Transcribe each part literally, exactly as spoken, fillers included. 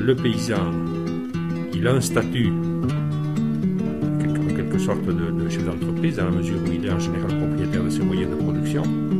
le paysan, il a un statut, en quelque sorte, de, de chef d'entreprise, dans la mesure où il est en général propriétaire de ses moyens de production,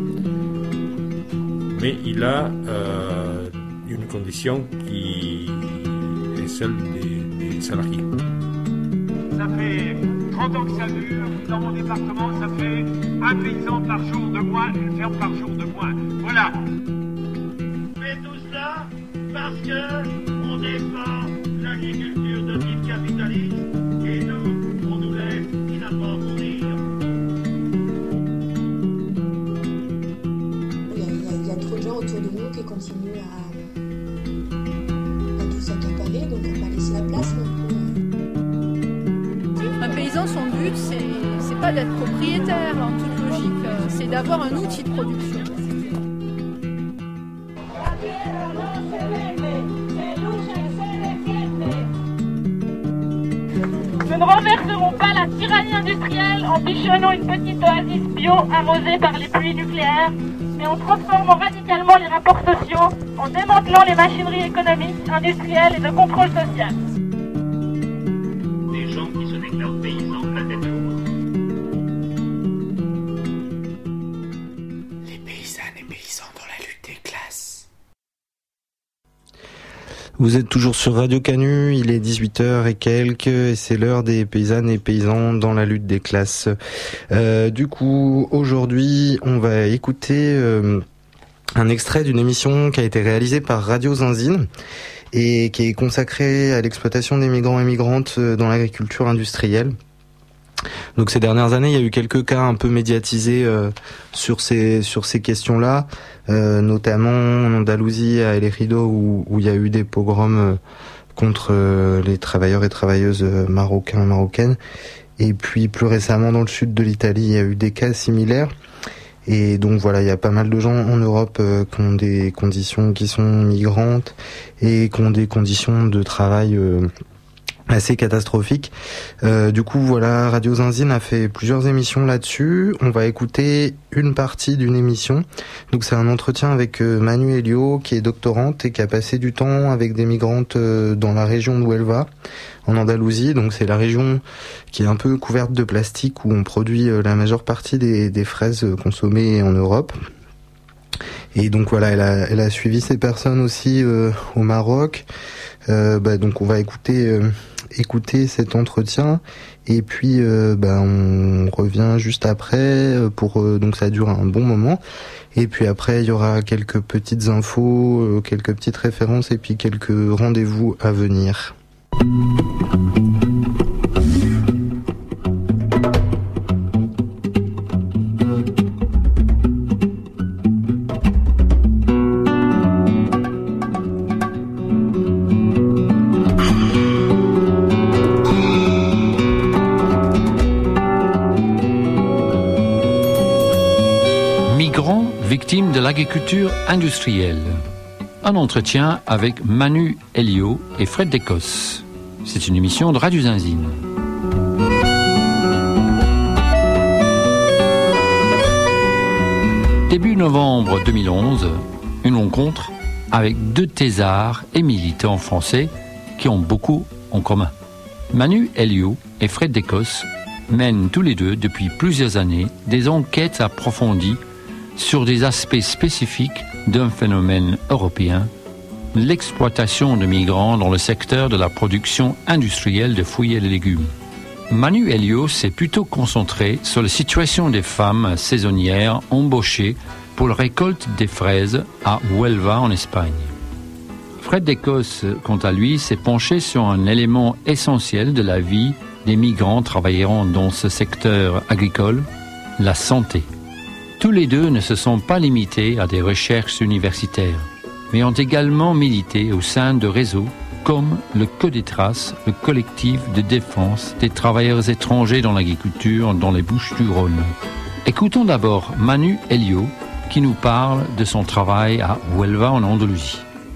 mais il a euh, une condition qui est celle des, des salariés. Ça fait trente ans que ça dure, dans mon département, ça fait un paysan par jour de moins, une ferme par jour de moins. Voilà. Mais tout cela parce que on défend l'agriculture de type capitaliste et nous, on nous laisse finalement mourir. Il y, a, il y a trop de gens autour de nous qui continuent à, à tout s'accaparer, donc on va pas laisser la place non plus. Un paysan, son but, c'est, c'est pas d'être propriétaire en toute logique, c'est d'avoir un outil de production. Nous ne renverserons pas la tyrannie industrielle en bichonnant une petite oasis bio arrosée par les pluies nucléaires, mais en transformant radicalement les rapports sociaux, en démantelant les machineries économiques, industrielles et de contrôle social. Des gens qui se déclarent paysans la tête haute. Les paysannes et paysans dans la lutte des classes. Vous êtes toujours sur Radio Canu, il est dix-huit heures et quelques, et c'est l'heure des paysannes et paysans dans la lutte des classes. Euh, du coup, aujourd'hui, on va écouter euh, un extrait d'une émission qui a été réalisée par Radio Zinzine et qui est consacrée à l'exploitation des migrants et migrantes dans l'agriculture industrielle. Donc ces dernières années, il y a eu quelques cas un peu médiatisés euh, sur ces sur ces questions-là, euh, notamment en Andalousie, à El Ejido, où, où il y a eu des pogroms euh, contre euh, les travailleurs et travailleuses marocains et marocaines. Et puis plus récemment, dans le sud de l'Italie, il y a eu des cas similaires. Et donc voilà, il y a pas mal de gens en Europe euh, qui ont des conditions qui sont migrantes et qui ont des conditions de travail euh, assez catastrophique. Euh, du coup, voilà, Radio Zinzine a fait plusieurs émissions là-dessus. On va écouter une partie d'une émission. Donc, c'est un entretien avec euh, Manu Elio, qui est doctorante et qui a passé du temps avec des migrantes euh, dans la région d'Huelva, en Andalousie. Donc, c'est la région qui est un peu couverte de plastique, où on produit euh, la majeure partie des, des fraises consommées en Europe. Et donc, voilà, elle a, elle a suivi ces personnes aussi euh, au Maroc. Euh, bah, donc, on va écouter... Euh, écouter cet entretien et puis euh, bah, on revient juste après pour euh, donc ça dure un bon moment et puis après il y aura quelques petites infos, euh, quelques petites références et puis quelques rendez-vous à venir. Victime de l'agriculture industrielle. Un entretien avec Manu Elio et Fred Descosses. C'est une émission de Radio Zinzine. Début novembre deux mille onze, une rencontre avec deux thésards et militants français qui ont beaucoup en commun. Manu Elio et Fred Descosses mènent tous les deux depuis plusieurs années des enquêtes approfondies sur des aspects spécifiques d'un phénomène européen, l'exploitation de migrants dans le secteur de la production industrielle de fruits et de légumes. Manu Elio s'est plutôt concentré sur la situation des femmes saisonnières embauchées pour la récolte des fraises à Huelva en Espagne. Fred Descosses, quant à lui, s'est penché sur un élément essentiel de la vie des migrants travaillant dans ce secteur agricole, la santé. Tous les deux ne se sont pas limités à des recherches universitaires, mais ont également milité au sein de réseaux comme le Codetras, le collectif de défense des travailleurs étrangers dans l'agriculture dans les Bouches-du-Rhône. Écoutons d'abord Manu Elio qui nous parle de son travail à Huelva en Andalousie.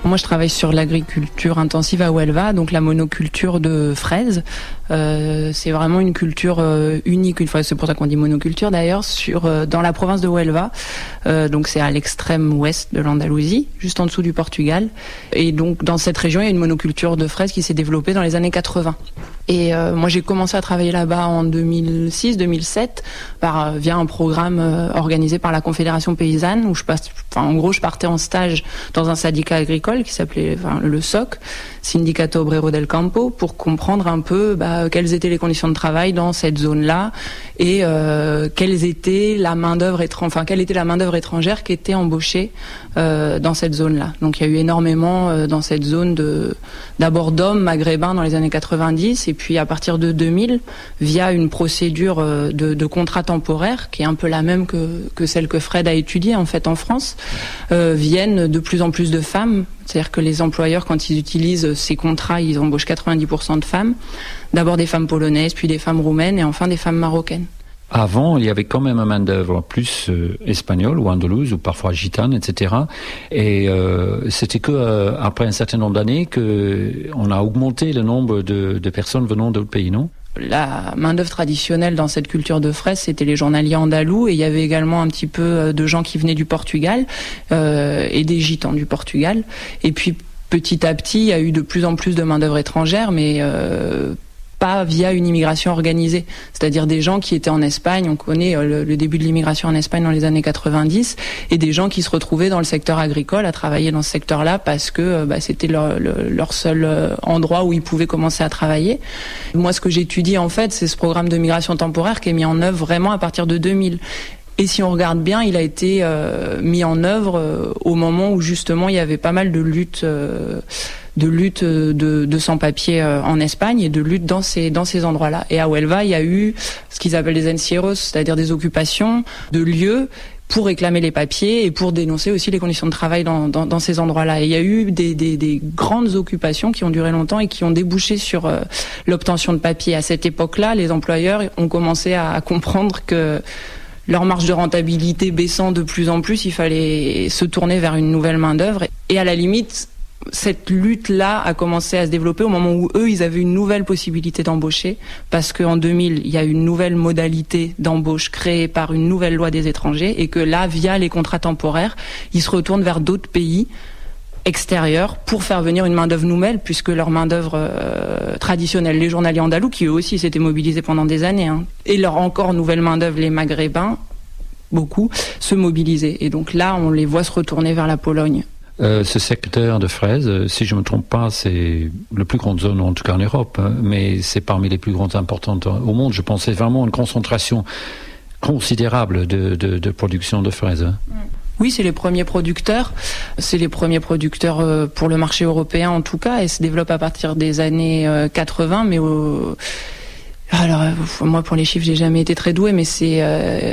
Moi, je travaille sur l'agriculture intensive à Huelva, donc la monoculture de fraises. Euh, c'est vraiment une culture euh, unique, une fois, c'est pour ça qu'on dit monoculture d'ailleurs, sur euh, dans la province de Huelva. Euh, donc c'est à l'extrême ouest de l'Andalousie, juste en dessous du Portugal. Et donc dans cette région, il y a une monoculture de fraises qui s'est développée dans les années quatre-vingts. Et euh, moi, j'ai commencé à travailler là-bas en deux mille six deux mille sept par euh, via un programme euh, organisé par la Confédération paysanne où je passe, enfin en gros, je partais en stage dans un syndicat agricole qui s'appelait enfin, le S O C, Sindicato Obrero del Campo, pour comprendre un peu bah, quelles étaient les conditions de travail dans cette zone-là et euh, quelles étaient la main-d'œuvre étrangère, enfin quelle était la main-d'œuvre étrangère qui était embauchée euh, dans cette zone-là. Donc il y a eu énormément euh, dans cette zone de d'abord d'hommes maghrébins dans les années quatre-vingt-dix et puis à partir de deux mille via une procédure euh, de, de contrat temporaire qui est un peu la même que que celle que Fred a étudiée en fait en France, euh, viennent de plus en plus de femmes. C'est-à-dire que les employeurs, quand ils utilisent ces contrats, ils embauchent quatre-vingt-dix pour cent de femmes. D'abord des femmes polonaises, puis des femmes roumaines et enfin des femmes marocaines. Avant, il y avait quand même un main-d'œuvre plus euh, espagnole ou andalouse ou parfois gitane, et cetera. Et euh, c'était que euh, après un certain nombre d'années que on a augmenté le nombre de, de personnes venant d'autres pays, non ? La main-d'œuvre traditionnelle dans cette culture de fraises, c'était les journaliers andalous, et il y avait également un petit peu de gens qui venaient du Portugal euh, et des gitans du Portugal. Et puis petit à petit, il y a eu de plus en plus de main-d'œuvre étrangère, mais euh, pas via une immigration organisée, c'est-à-dire des gens qui étaient en Espagne, on connaît le, le début de l'immigration en Espagne dans les années quatre-vingt-dix, et des gens qui se retrouvaient dans le secteur agricole à travailler dans ce secteur-là parce que bah, c'était leur, leur seul endroit où ils pouvaient commencer à travailler. Moi, ce que j'étudie en fait, c'est ce programme de migration temporaire qui est mis en œuvre vraiment à partir de deux mille. Et si on regarde bien, il a été euh, mis en œuvre euh, au moment où justement il y avait pas mal de luttes, euh, de luttes de, de sans-papiers euh, en Espagne et de luttes dans ces dans ces endroits-là. Et à Huelva, il y a eu ce qu'ils appellent des encierros, c'est-à-dire des occupations de lieux pour réclamer les papiers et pour dénoncer aussi les conditions de travail dans, dans, dans ces endroits-là. Et il y a eu des, des, des grandes occupations qui ont duré longtemps et qui ont débouché sur euh, l'obtention de papiers. À cette époque-là, les employeurs ont commencé à, à comprendre que leur marge de rentabilité baissant de plus en plus, il fallait se tourner vers une nouvelle main-d'œuvre. Et à la limite, cette lutte-là a commencé à se développer au moment où eux, ils avaient une nouvelle possibilité d'embaucher, parce qu'en deux mille, il y a une nouvelle modalité d'embauche créée par une nouvelle loi des étrangers, et que là, via les contrats temporaires, ils se retournent vers d'autres pays extérieurs pour faire venir une main-d'œuvre nouvelle, puisque leur main-d'œuvre euh, traditionnelle, les journaliers andalous, qui eux aussi s'étaient mobilisés pendant des années, hein, et leur encore nouvelle main-d'œuvre, les maghrébins, beaucoup, se mobilisaient. Et donc là, on les voit se retourner vers la Pologne. Euh, ce secteur de fraises, si je ne me trompe pas, c'est la plus grande zone, en tout cas en Europe, hein, mais c'est parmi les plus grandes importantes au monde. Je pensais vraiment à une concentration considérable de, de, de production de fraises. Hein. Mm. Oui, c'est les premiers producteurs. C'est les premiers producteurs pour le marché européen en tout cas, et se développe à partir des années quatre-vingts. Mais au... alors moi pour les chiffres j'ai jamais été très doué, mais c'est euh...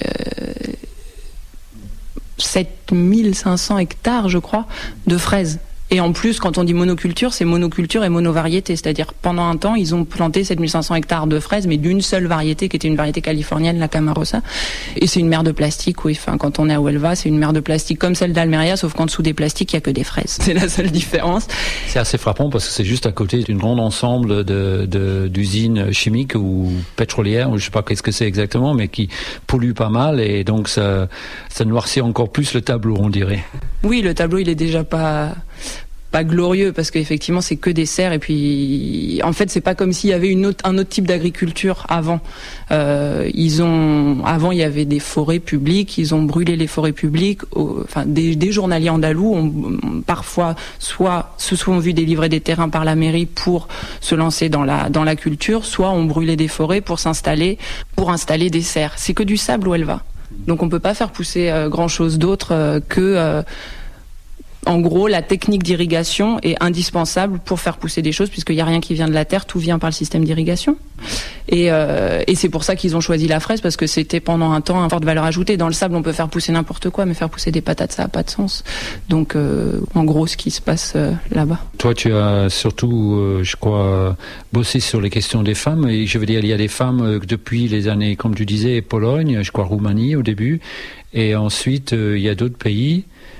sept mille cinq cents hectares, je crois, de fraises. Et en plus, quand on dit monoculture, c'est monoculture et monovariété. C'est-à-dire, pendant un temps, ils ont planté sept mille cinq cents hectares de fraises, mais d'une seule variété, qui était une variété californienne, la Camarosa. Et c'est une mer de plastique, oui. Enfin, quand on est à Huelva, c'est une mer de plastique comme celle d'Almeria, sauf qu'en dessous des plastiques, il n'y a que des fraises. C'est la seule différence. C'est assez frappant parce que c'est juste à côté d'une grande ensemble de, de, d'usines chimiques ou pétrolières, ou je sais pas qu'est-ce que c'est exactement, mais qui polluent pas mal, et donc ça, ça noircit encore plus le tableau, on dirait. Oui, le tableau, il est déjà pas... pas glorieux, parce qu'effectivement c'est que des serres, et puis en fait c'est pas comme s'il y avait une autre, un autre type d'agriculture avant. Euh, ils ont avant il y avait des forêts publiques, ils ont brûlé les forêts publiques. Au, enfin des, des journaliers andalous ont, ont parfois soit se sont vus délivrer des terrains par la mairie pour se lancer dans la dans la culture, soit ont brûlé des forêts pour s'installer pour installer des serres. C'est que du sable Huelva, donc on peut pas faire pousser euh, grand chose d'autre euh, que euh, en gros, la technique d'irrigation est indispensable pour faire pousser des choses, puisqu'il n'y a rien qui vient de la terre, tout vient par le système d'irrigation. Et, euh, et c'est pour ça qu'ils ont choisi la fraise, parce que c'était pendant un temps un forte valeur ajoutée. Dans le sable, on peut faire pousser n'importe quoi, mais faire pousser des patates, ça n'a pas de sens. Donc, euh, en gros, ce qui se passe euh, là-bas. Toi, tu as surtout, euh, je crois, bossé sur les questions des femmes. Et je veux dire, il y a des femmes euh, depuis les années, comme tu disais, Pologne, je crois Roumanie au début. Et ensuite, euh, il y a d'autres pays.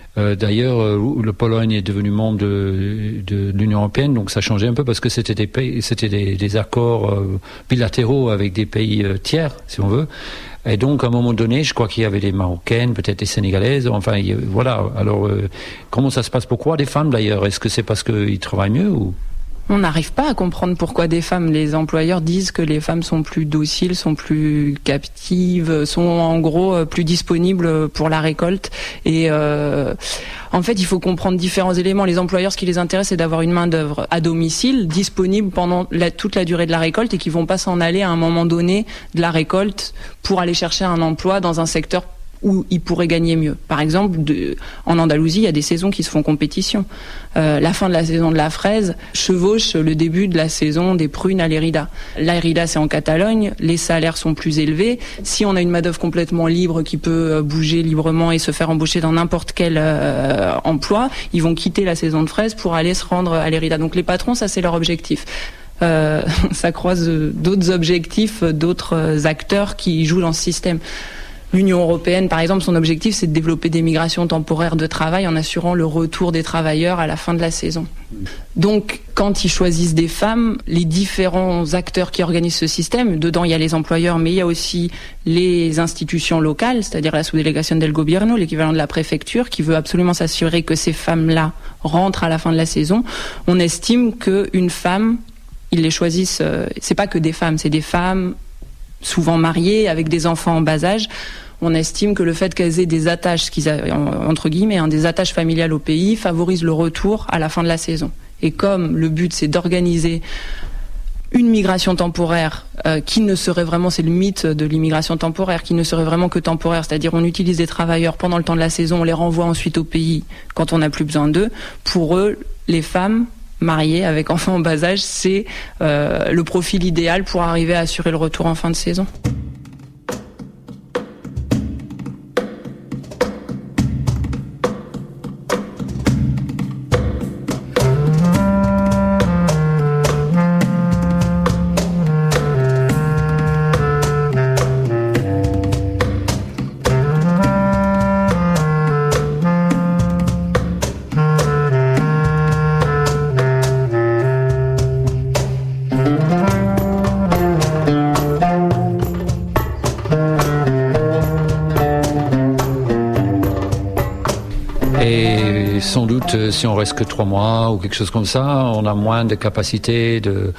Euh, d'ailleurs, euh, le Pologne est devenu membre de, de, de l'Union européenne, donc ça changeait un peu parce que c'était des pays, c'était des, des accords euh, bilatéraux avec des pays euh, tiers, si on veut. Et donc, à un moment donné, je crois qu'il y avait des Marocaines, peut-être des Sénégalaises. Enfin, il, voilà. Alors, euh, comment ça se passe? Pourquoi des femmes d'ailleurs? Est-ce que c'est parce qu'ils travaillent mieux ou? On n'arrive pas à comprendre pourquoi des femmes, les employeurs disent que les femmes sont plus dociles, sont plus captives, sont en gros plus disponibles pour la récolte. Et euh, en fait, il faut comprendre différents éléments. Les employeurs, ce qui les intéresse, c'est d'avoir une main-d'œuvre à domicile, disponible pendant la, toute la durée de la récolte et qui vont pas s'en aller à un moment donné de la récolte pour aller chercher un emploi dans un secteur où ils pourraient gagner mieux. Par exemple, de, en Andalousie, il y a des saisons qui se font compétition. Euh, la fin de la saison de la fraise chevauche le début de la saison des prunes à l'Érida. L'Érida, c'est en Catalogne, les salaires sont plus élevés. Si on a une main-d'œuvre complètement libre qui peut bouger librement et se faire embaucher dans n'importe quel euh, emploi, ils vont quitter la saison de fraise pour aller se rendre à l'Érida. Donc les patrons, ça c'est leur objectif. Euh, ça croise d'autres objectifs, d'autres acteurs qui jouent dans ce système. L'Union européenne, par exemple, son objectif, c'est de développer des migrations temporaires de travail en assurant le retour des travailleurs à la fin de la saison. Donc, quand ils choisissent des femmes, les différents acteurs qui organisent ce système, dedans il y a les employeurs, mais il y a aussi les institutions locales, c'est-à-dire la sous-délégation del gobierno, l'équivalent de la préfecture, qui veut absolument s'assurer que ces femmes-là rentrent à la fin de la saison. On estime qu'une femme, ils les choisissent, euh, c'est pas que des femmes, c'est des femmes souvent mariées, avec des enfants en bas âge. On estime que le fait qu'elles aient des attaches, qu'ils a, entre guillemets, hein, des attaches familiales au pays, favorise le retour à la fin de la saison. Et comme le but, c'est d'organiser une migration temporaire euh, qui ne serait vraiment, c'est le mythe de l'immigration temporaire, qui ne serait vraiment que temporaire, c'est-à-dire on utilise des travailleurs pendant le temps de la saison, on les renvoie ensuite au pays quand on n'a plus besoin d'eux. Pour eux, les femmes mariés avec enfants en bas âge, c'est euh, le profil idéal pour arriver à assurer le retour en fin de saison. Sans doute, si on reste que trois mois ou quelque chose comme ça, on a moins de capacité de,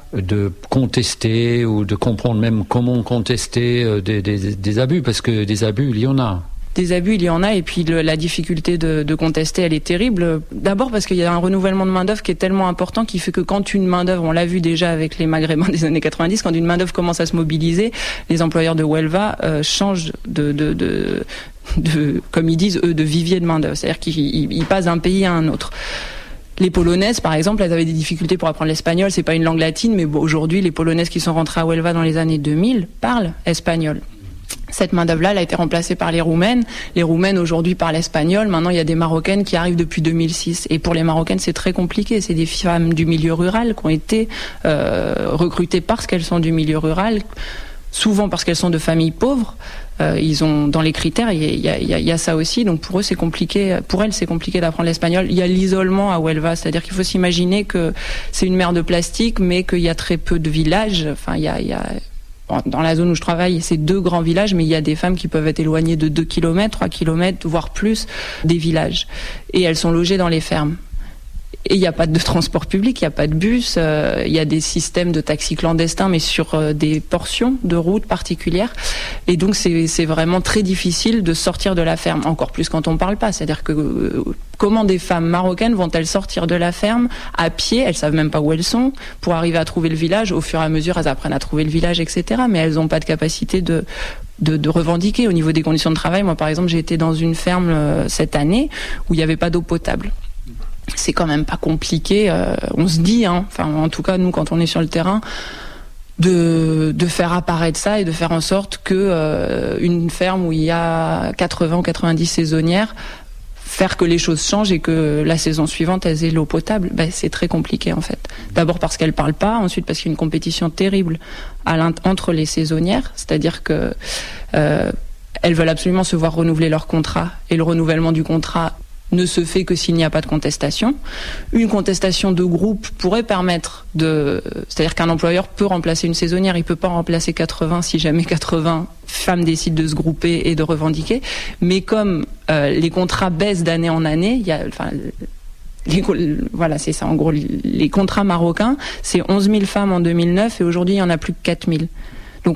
de contester ou de comprendre même comment contester des, des, des abus, parce que des abus, il y en a. Des abus, il y en a, et puis le, la difficulté de, de contester, elle est terrible. D'abord parce qu'il y a un renouvellement de main-d'œuvre qui est tellement important, qui fait que quand une main-d'œuvre, on l'a vu déjà avec les Maghrébins des années quatre-vingt-dix, quand une main-d'œuvre commence à se mobiliser, les employeurs de Huelva euh, changent de, de, de, de, comme ils disent eux, de vivier de main-d'œuvre. C'est-à-dire qu'ils ils passent d'un pays à un autre. Les Polonaises, par exemple, elles avaient des difficultés pour apprendre l'espagnol. C'est pas une langue latine, mais bon, aujourd'hui, les Polonaises qui sont rentrées à Huelva dans les années deux mille parlent espagnol. Cette main-d'œuvre-là, elle a été remplacée par les Roumaines. Les Roumaines, aujourd'hui, parlent espagnol. Maintenant, il y a des Marocaines qui arrivent depuis deux mille six. Et pour les Marocaines, c'est très compliqué. C'est des femmes du milieu rural qui ont été euh, recrutées parce qu'elles sont du milieu rural, souvent parce qu'elles sont de familles pauvres. Euh, ils ont, dans les critères, il y a, il y a, il y a ça aussi. Donc pour eux, c'est compliqué. Pour elles, c'est compliqué d'apprendre l'espagnol. Il y a l'isolement à Huelva, c'est-à-dire qu'il faut s'imaginer que c'est une mer de plastique, mais qu'il y a très peu de villages. Enfin, il y a, il y a dans la zone où je travaille, c'est deux grands villages, mais il y a des femmes qui peuvent être éloignées de deux kilomètres, trois kilomètres, voire plus des villages. Et elles sont logées dans les fermes. Et il n'y a pas de transport public, il n'y a pas de bus, euh, il y a des systèmes de taxis clandestins, mais sur euh, des portions de routes particulières. Et donc c'est, c'est vraiment très difficile de sortir de la ferme, encore plus quand on ne parle pas. C'est-à-dire que euh, comment des femmes marocaines vont-elles sortir de la ferme à pied? Elles savent même pas où elles sont pour arriver à trouver le village. Au fur et à mesure, elles apprennent à trouver le village, et cetera. Mais elles n'ont pas de capacité de De, de revendiquer au niveau des conditions de travail. Moi, par exemple, j'ai été dans une ferme euh, cette année où il n'y avait pas d'eau potable. C'est quand même pas compliqué. Euh, on se dit, hein, enfin, en tout cas, nous, quand on est sur le terrain, de, de faire apparaître ça et de faire en sorte que euh, une ferme où il y a quatre-vingts ou quatre-vingt-dix saisonnières, faire que les choses changent et que la saison suivante, elles aient l'eau potable, ben, c'est très compliqué en fait. D'abord parce qu'elles parlent pas, ensuite parce qu'il y a une compétition terrible à entre les saisonnières, c'est-à-dire que euh, elles veulent absolument se voir renouveler leur contrat, et le renouvellement du contrat ne se fait que s'il n'y a pas de contestation. Une contestation de groupe pourrait permettre de... C'est-à-dire qu'un employeur peut remplacer une saisonnière, il peut pas remplacer quatre-vingts si jamais quatre-vingts femmes décident de se grouper et de revendiquer. Mais comme euh, les contrats baissent d'année en année, il y a... Enfin, les, voilà, c'est ça en gros. Les contrats marocains, c'est onze mille femmes en deux mille neuf et aujourd'hui il y en a plus que quatre mille. Donc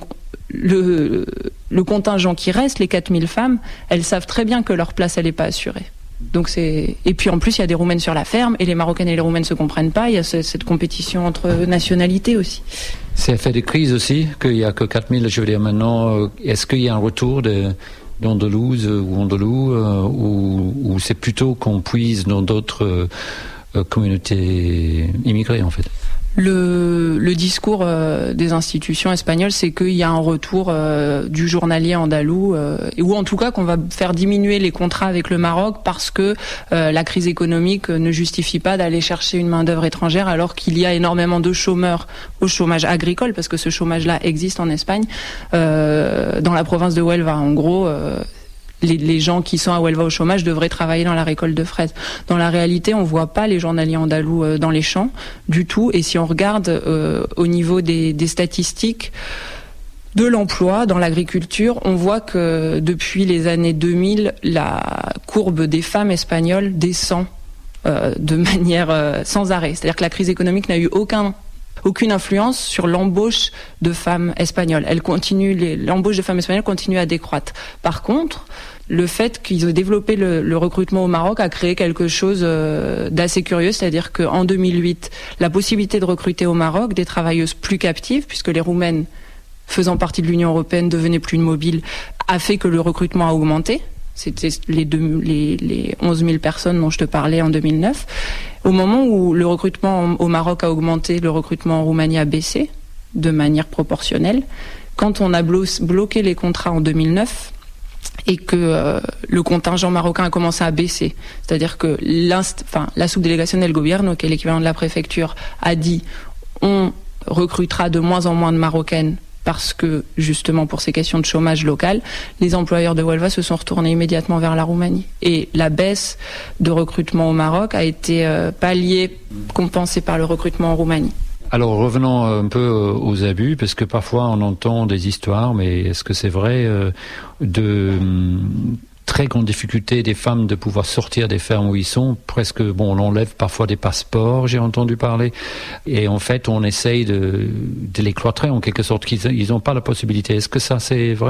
le, le contingent qui reste, les quatre mille femmes, elles savent très bien que leur place elle n'est pas assurée. Donc c'est... Et puis en plus il y a des Roumaines sur la ferme et les Marocaines et les Roumaines se comprennent pas, il y a ce, cette compétition entre nationalités aussi. C'est effet de crise aussi, qu'il n'y a que quatre mille, je veux dire maintenant, est-ce qu'il y a un retour de, d'Andalouses ou Andalous euh, ou, ou c'est plutôt qu'on puise dans d'autres euh, communautés immigrées en fait? Le, le discours euh, des institutions espagnoles, c'est qu'il y a un retour euh, du journalier andalou, euh, ou en tout cas qu'on va faire diminuer les contrats avec le Maroc parce que euh, la crise économique ne justifie pas d'aller chercher une main-d'œuvre étrangère alors qu'il y a énormément de chômeurs au chômage agricole, parce que ce chômage-là existe en Espagne, euh, dans la province de Huelva. En gros, euh, Les, les gens qui sont à Huelva au chômage devraient travailler dans la récolte de fraises. Dans la réalité, on voit pas les journaliers andalous euh, dans les champs du tout. Et si on regarde euh, au niveau des, des statistiques de l'emploi dans l'agriculture, on voit que depuis les années deux mille, la courbe des femmes espagnoles descend euh, de manière euh, sans arrêt. C'est-à-dire que la crise économique n'a eu aucun aucune influence sur l'embauche de femmes espagnoles. Elle continue, les, l'embauche de femmes espagnoles continue à décroître. Par contre, le fait qu'ils aient développé le, le recrutement au Maroc a créé quelque chose euh, d'assez curieux, c'est-à-dire qu'en deux mille huit, la possibilité de recruter au Maroc des travailleuses plus captives, puisque les Roumaines faisant partie de l'Union européenne devenaient plus mobiles, a fait que le recrutement a augmenté. C'était les, deux, les, les onze mille personnes dont je te parlais en deux mille neuf. Au moment où le recrutement au Maroc a augmenté, le recrutement en Roumanie a baissé de manière proportionnelle. Quand on a blo- bloqué les contrats en deux mille neuf et que euh, le contingent marocain a commencé à baisser, c'est-à-dire que enfin, la sous-délégation del Gobierno, qui est l'équivalent de la préfecture, a dit on recrutera de moins en moins de Marocaines parce que, justement, pour ces questions de chômage local, les employeurs de Huelva se sont retournés immédiatement vers la Roumanie. Et la baisse de recrutement au Maroc a été euh, palliée, compensée par le recrutement en Roumanie. Alors revenons un peu aux abus, parce que parfois on entend des histoires, mais est-ce que c'est vrai, euh, de très grande difficulté des femmes de pouvoir sortir des fermes où ils sont, presque, bon, on enlève parfois des passeports, j'ai entendu parler, et en fait on essaye de, de les cloîtrer en quelque sorte, qu'ils n'ont pas la possibilité. Est-ce que ça c'est vrai ?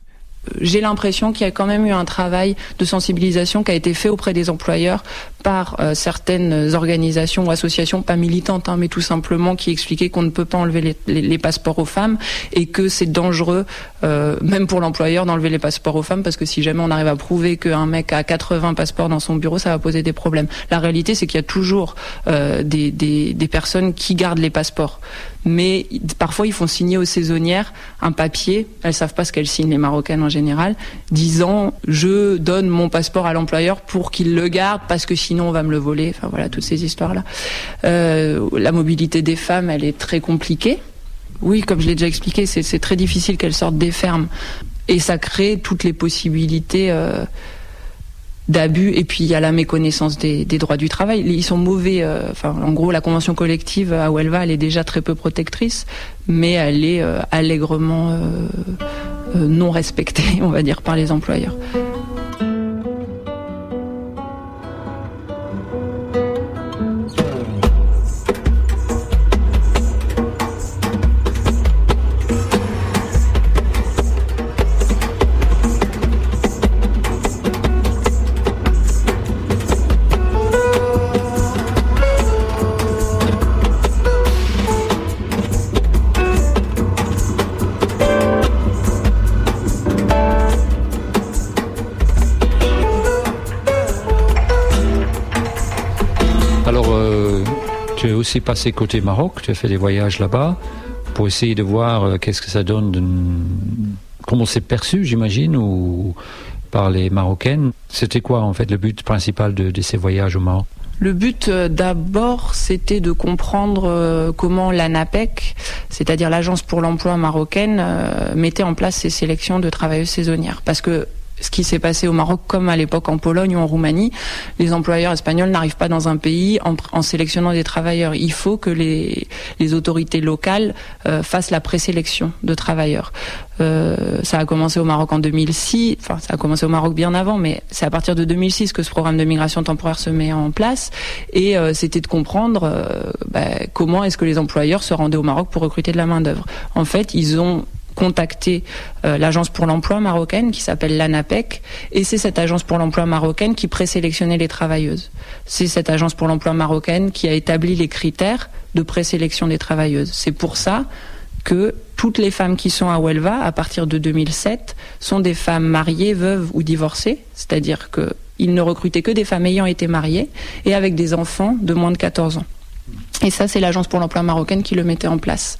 J'ai l'impression qu'il y a quand même eu un travail de sensibilisation qui a été fait auprès des employeurs par euh, certaines organisations ou associations, pas militantes, hein, mais tout simplement qui expliquaient qu'on ne peut pas enlever les, les, les passeports aux femmes et que c'est dangereux, euh, même pour l'employeur, d'enlever les passeports aux femmes, parce que si jamais on arrive à prouver qu'un mec a quatre-vingts passeports dans son bureau, ça va poser des problèmes. La réalité, c'est qu'il y a toujours euh, des, des, des personnes qui gardent les passeports. Mais parfois, ils font signer aux saisonnières un papier, elles savent pas ce qu'elles signent, les Marocaines en général, disant « je donne mon passeport à l'employeur pour qu'il le garde parce que sinon on va me le voler ». Enfin voilà, toutes ces histoires-là. Euh, la mobilité des femmes, elle est très compliquée. Oui, comme je l'ai déjà expliqué, c'est, c'est très difficile qu'elles sortent des fermes. Et ça crée toutes les possibilités euh, d'abus, et puis il y a la méconnaissance des, des droits du travail. Ils sont mauvais, euh, enfin en gros la convention collective à Huelva, elle est déjà très peu protectrice, mais elle est euh, allègrement euh, euh, non respectée, on va dire, par les employeurs. Aussi passé côté Maroc, tu as fait des voyages là-bas pour essayer de voir euh, qu'est-ce que ça donne, de, comment c'est perçu, j'imagine, ou par les Marocaines. C'était quoi en fait le but principal de, de ces voyages au Maroc ? Le but euh, d'abord, c'était de comprendre euh, comment l'ANAPEC, c'est-à-dire l'Agence pour l'emploi marocaine, euh, mettait en place ces sélections de travailleuses saisonnières. Parce que ce qui s'est passé au Maroc comme à l'époque en Pologne ou en Roumanie. Les employeurs espagnols n'arrivent pas dans un pays en, en sélectionnant des travailleurs. Il faut que les, les autorités locales euh, fassent la présélection de travailleurs. Euh, ça a commencé au Maroc en deux mille six, enfin ça a commencé au Maroc bien avant, mais c'est à partir de deux mille six que ce programme de migration temporaire se met en place. Et euh, c'était de comprendre euh, bah, comment est-ce que les employeurs se rendaient au Maroc pour recruter de la main-d'œuvre. En fait, ils ont contacté euh, l'agence pour l'emploi marocaine qui s'appelle l'ANAPEC, et c'est cette agence pour l'emploi marocaine qui présélectionnait les travailleuses. C'est cette agence pour l'emploi marocaine qui a établi les critères de présélection des travailleuses. C'est pour ça que toutes les femmes qui sont à Huelva, à partir de deux mille sept, sont des femmes mariées, veuves ou divorcées, c'est-à-dire qu'ils ne recrutaient que des femmes ayant été mariées et avec des enfants de moins de quatorze ans. Et ça, c'est l'agence pour l'emploi marocaine qui le mettait en place.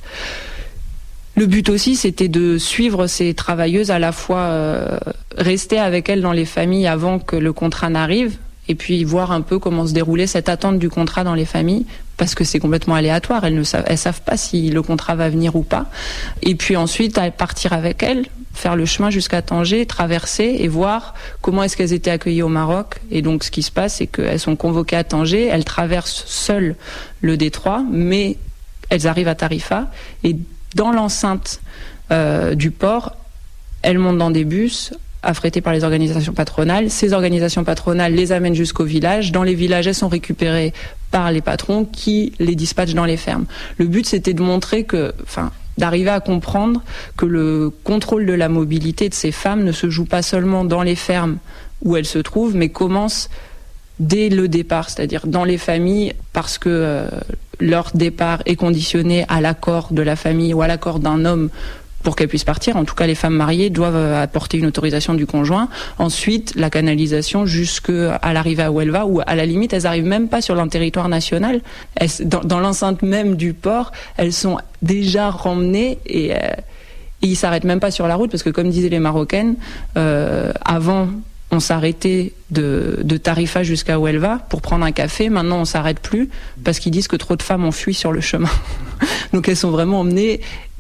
Le but aussi, c'était de suivre ces travailleuses, à la fois euh, rester avec elles dans les familles avant que le contrat n'arrive, et puis voir un peu comment se déroulait cette attente du contrat dans les familles, parce que c'est complètement aléatoire, elles ne savent, elles savent pas si le contrat va venir ou pas. Et puis ensuite, partir avec elles, faire le chemin jusqu'à Tanger, traverser et voir comment est-ce qu'elles étaient accueillies au Maroc. Et donc ce qui se passe, c'est qu'elles sont convoquées à Tanger, elles traversent seules le détroit, mais elles arrivent à Tarifa, et dans l'enceinte euh, du port, elles montent dans des bus affrétés par les organisations patronales. Ces organisations patronales les amènent jusqu'au village. Dans les villages, elles sont récupérées par les patrons qui les dispatchent dans les fermes. Le but, c'était de montrer que, enfin, d'arriver à comprendre que le contrôle de la mobilité de ces femmes ne se joue pas seulement dans les fermes où elles se trouvent, mais commence dès le départ, c'est-à-dire dans les familles, parce que euh, leur départ est conditionné à l'accord de la famille ou à l'accord d'un homme pour qu'elles puissent partir. En tout cas, les femmes mariées doivent apporter une autorisation du conjoint. Ensuite, la canalisation jusqu'à l'arrivée à Huelva, où à la limite, elles n'arrivent même pas sur le territoire national. Elles, dans, dans l'enceinte même du port, elles sont déjà ramenées et, euh, et ils s'arrêtent même pas sur la route, parce que comme disaient les Marocaines, euh, avant on s'arrêtait de, de Tarifa jusqu'à Huelva pour prendre un café. Maintenant, on s'arrête plus parce qu'ils disent que trop de femmes ont fui sur le chemin. Donc, elles sont vraiment emmenées.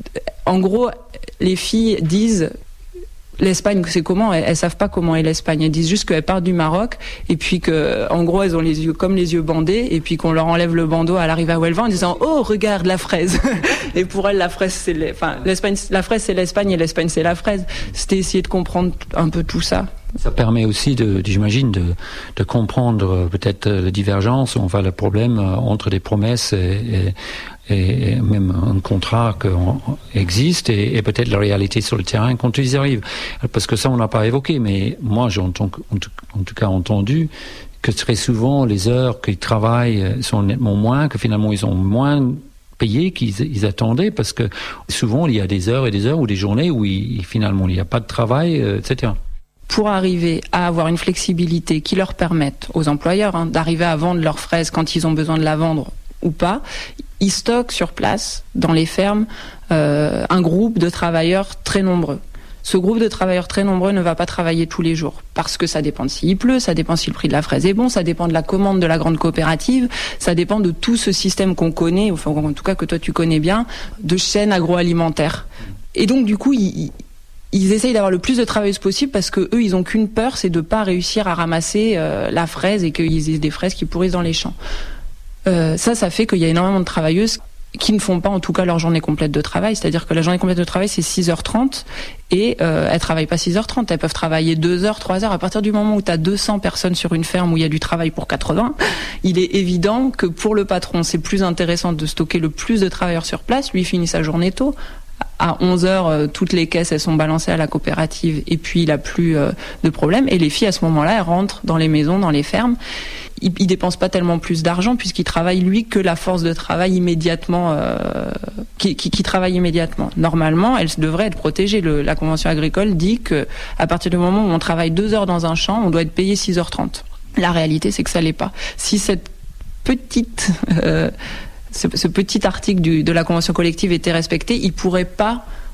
En gros, les filles disent l'Espagne, c'est comment ? Elles, elles savent pas comment est l'Espagne. Elles disent juste qu'elles partent du Maroc et puis que, en gros, elles ont les yeux comme les yeux bandés et puis qu'on leur enlève le bandeau à l'arrivée à Huelva en disant oh regarde la fraise. Et pour elles, la fraise c'est les, enfin l'Espagne, la fraise c'est l'Espagne et l'Espagne c'est la fraise. C'était essayer de comprendre un peu tout ça. Ça permet aussi, de, j'imagine, de, de comprendre peut-être la divergence, enfin le problème entre des promesses et, et, et même un contrat qui existe et, et peut-être la réalité sur le terrain quand ils arrivent. Parce que ça, on n'a pas évoqué, mais moi, j'ai en tout, en tout cas entendu que très souvent, les heures qu'ils travaillent sont nettement moins, que finalement, ils ont moins payés qu'ils ils attendaient, parce que souvent, il y a des heures et des heures ou des journées où il, finalement, il n'y a pas de travail, et cetera. Pour arriver à avoir une flexibilité qui leur permette aux employeurs hein, d'arriver à vendre leurs fraises quand ils ont besoin de la vendre ou pas, ils stockent sur place, dans les fermes, euh, un groupe de travailleurs très nombreux. Ce groupe de travailleurs très nombreux ne va pas travailler tous les jours, parce que ça dépend de s'il pleut, ça dépend si le prix de la fraise est bon, ça dépend de la commande de la grande coopérative, ça dépend de tout ce système qu'on connaît, enfin en tout cas que toi tu connais bien, de chaînes agroalimentaires. Et donc du coup, ils... Ils essayent d'avoir le plus de travailleuses possible parce que eux, ils ont qu'une peur, c'est de pas réussir à ramasser euh, la fraise et qu'ils aient des fraises qui pourrissent dans les champs. Euh, ça, ça fait qu'il y a énormément de travailleuses qui ne font pas en tout cas leur journée complète de travail. C'est-à-dire que la journée complète de travail, c'est six heures trente et euh, elles travaillent pas six heures trente. Elles peuvent travailler deux heures, trois heures. À partir du moment où tu as deux cents personnes sur une ferme où il y a du travail pour quatre-vingts, il est évident que pour le patron, c'est plus intéressant de stocker le plus de travailleurs sur place. Lui, il finit sa journée tôt. À onze heures, toutes les caisses, elles sont balancées à la coopérative et puis il n'a plus euh, de problème. Et les filles, à ce moment-là, elles rentrent dans les maisons, dans les fermes. Ils ne dépensent pas tellement plus d'argent puisqu'ils travaillent, lui, que la force de travail immédiatement, euh, qui, qui, qui travaille immédiatement. Normalement, elles devraient être protégées. Le, la Convention agricole dit qu'à partir du moment où on travaille deux heures dans un champ, on doit être payé six heures trente. La réalité, c'est que ça ne l'est pas. Si cette petite... Euh, Ce, ce petit article du, de la convention collective était respecté, ils ne pourraient pas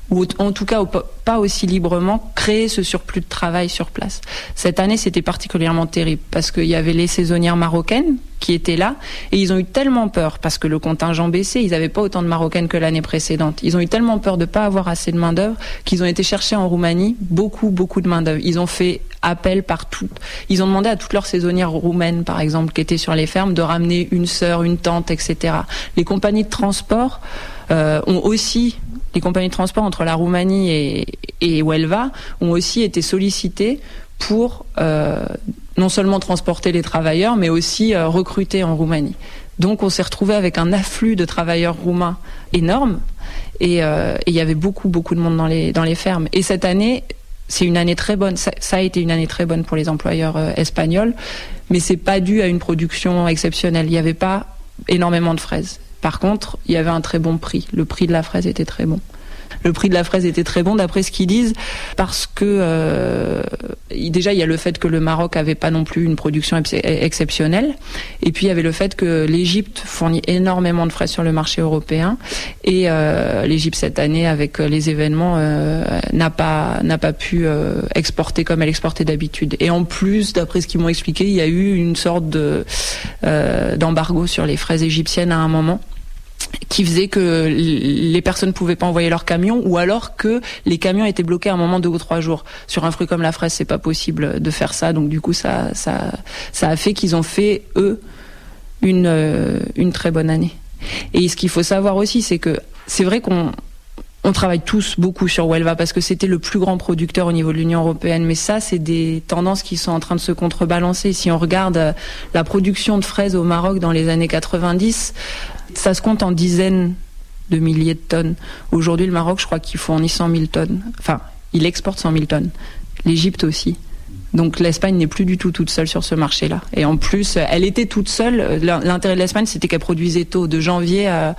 ou en tout cas pas aussi librement, créer ce surplus de travail sur place. Cette année, c'était particulièrement terrible parce qu'il y avait les saisonnières marocaines qui étaient là et ils ont eu tellement peur parce que le contingent baissait, ils n'avaient pas autant de Marocaines que l'année précédente. Ils ont eu tellement peur de ne pas avoir assez de main-d'œuvre qu'ils ont été chercher en Roumanie beaucoup, beaucoup de main-d'œuvre. Ils ont fait appel partout. Ils ont demandé à toutes leurs saisonnières roumaines, par exemple, qui étaient sur les fermes, de ramener une sœur, une tante, et cetera. Les compagnies de transport euh, ont aussi... Les compagnies de transport entre la Roumanie et, et Huelva ont aussi été sollicitées pour euh, non seulement transporter les travailleurs, mais aussi euh, recruter en Roumanie. Donc on s'est retrouvé avec un afflux de travailleurs roumains énorme et euh, il y avait beaucoup, beaucoup de monde dans les, dans les fermes. Et cette année, c'est une année très bonne. Ça, ça a été une année très bonne pour les employeurs euh, espagnols, mais c'est pas dû à une production exceptionnelle. Il n'y avait pas énormément de fraises. Par contre, il y avait un très bon prix. Le prix de la fraise était très bon. Le prix de la fraise était très bon d'après ce qu'ils disent parce que euh, déjà il y a le fait que le Maroc avait pas non plus une production ex- exceptionnelle et puis il y avait le fait que l'Égypte fournit énormément de fraises sur le marché européen et euh, l'Égypte cette année avec les événements euh, n'a pas n'a pas pu euh, exporter comme elle exportait d'habitude et en plus d'après ce qu'ils m'ont expliqué il y a eu une sorte de euh, d'embargo sur les fraises égyptiennes à un moment qui faisait que les personnes ne pouvaient pas envoyer leurs camions ou alors que les camions étaient bloqués à un moment deux ou trois jours. Sur un fruit comme la fraise, c'est pas possible de faire ça. Donc du coup, ça, ça, ça a fait qu'ils ont fait, eux, une, euh, une très bonne année. Et ce qu'il faut savoir aussi, c'est que c'est vrai qu'on on travaille tous beaucoup sur Huelva parce que c'était le plus grand producteur au niveau de l'Union européenne. Mais ça, c'est des tendances qui sont en train de se contrebalancer. Si on regarde la production de fraises au Maroc dans les années quatre-vingt-dix, ça se compte en dizaines de milliers de tonnes. Aujourd'hui, le Maroc, je crois qu'il fournit cent mille tonnes. Enfin, il exporte cent mille tonnes. L'Égypte aussi. Donc l'Espagne n'est plus du tout toute seule sur ce marché-là. Et en plus, elle était toute seule. L'intérêt de l'Espagne, c'était qu'elle produisait tôt. De janvier à,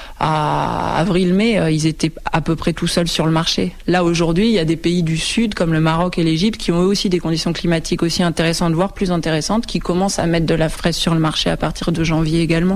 à avril-mai, ils étaient à peu près tout seuls sur le marché. Là, aujourd'hui, il y a des pays du Sud, comme le Maroc et l'Égypte, qui ont eux aussi des conditions climatiques aussi intéressantes, voire plus intéressantes, qui commencent à mettre de la fraise sur le marché à partir de janvier également.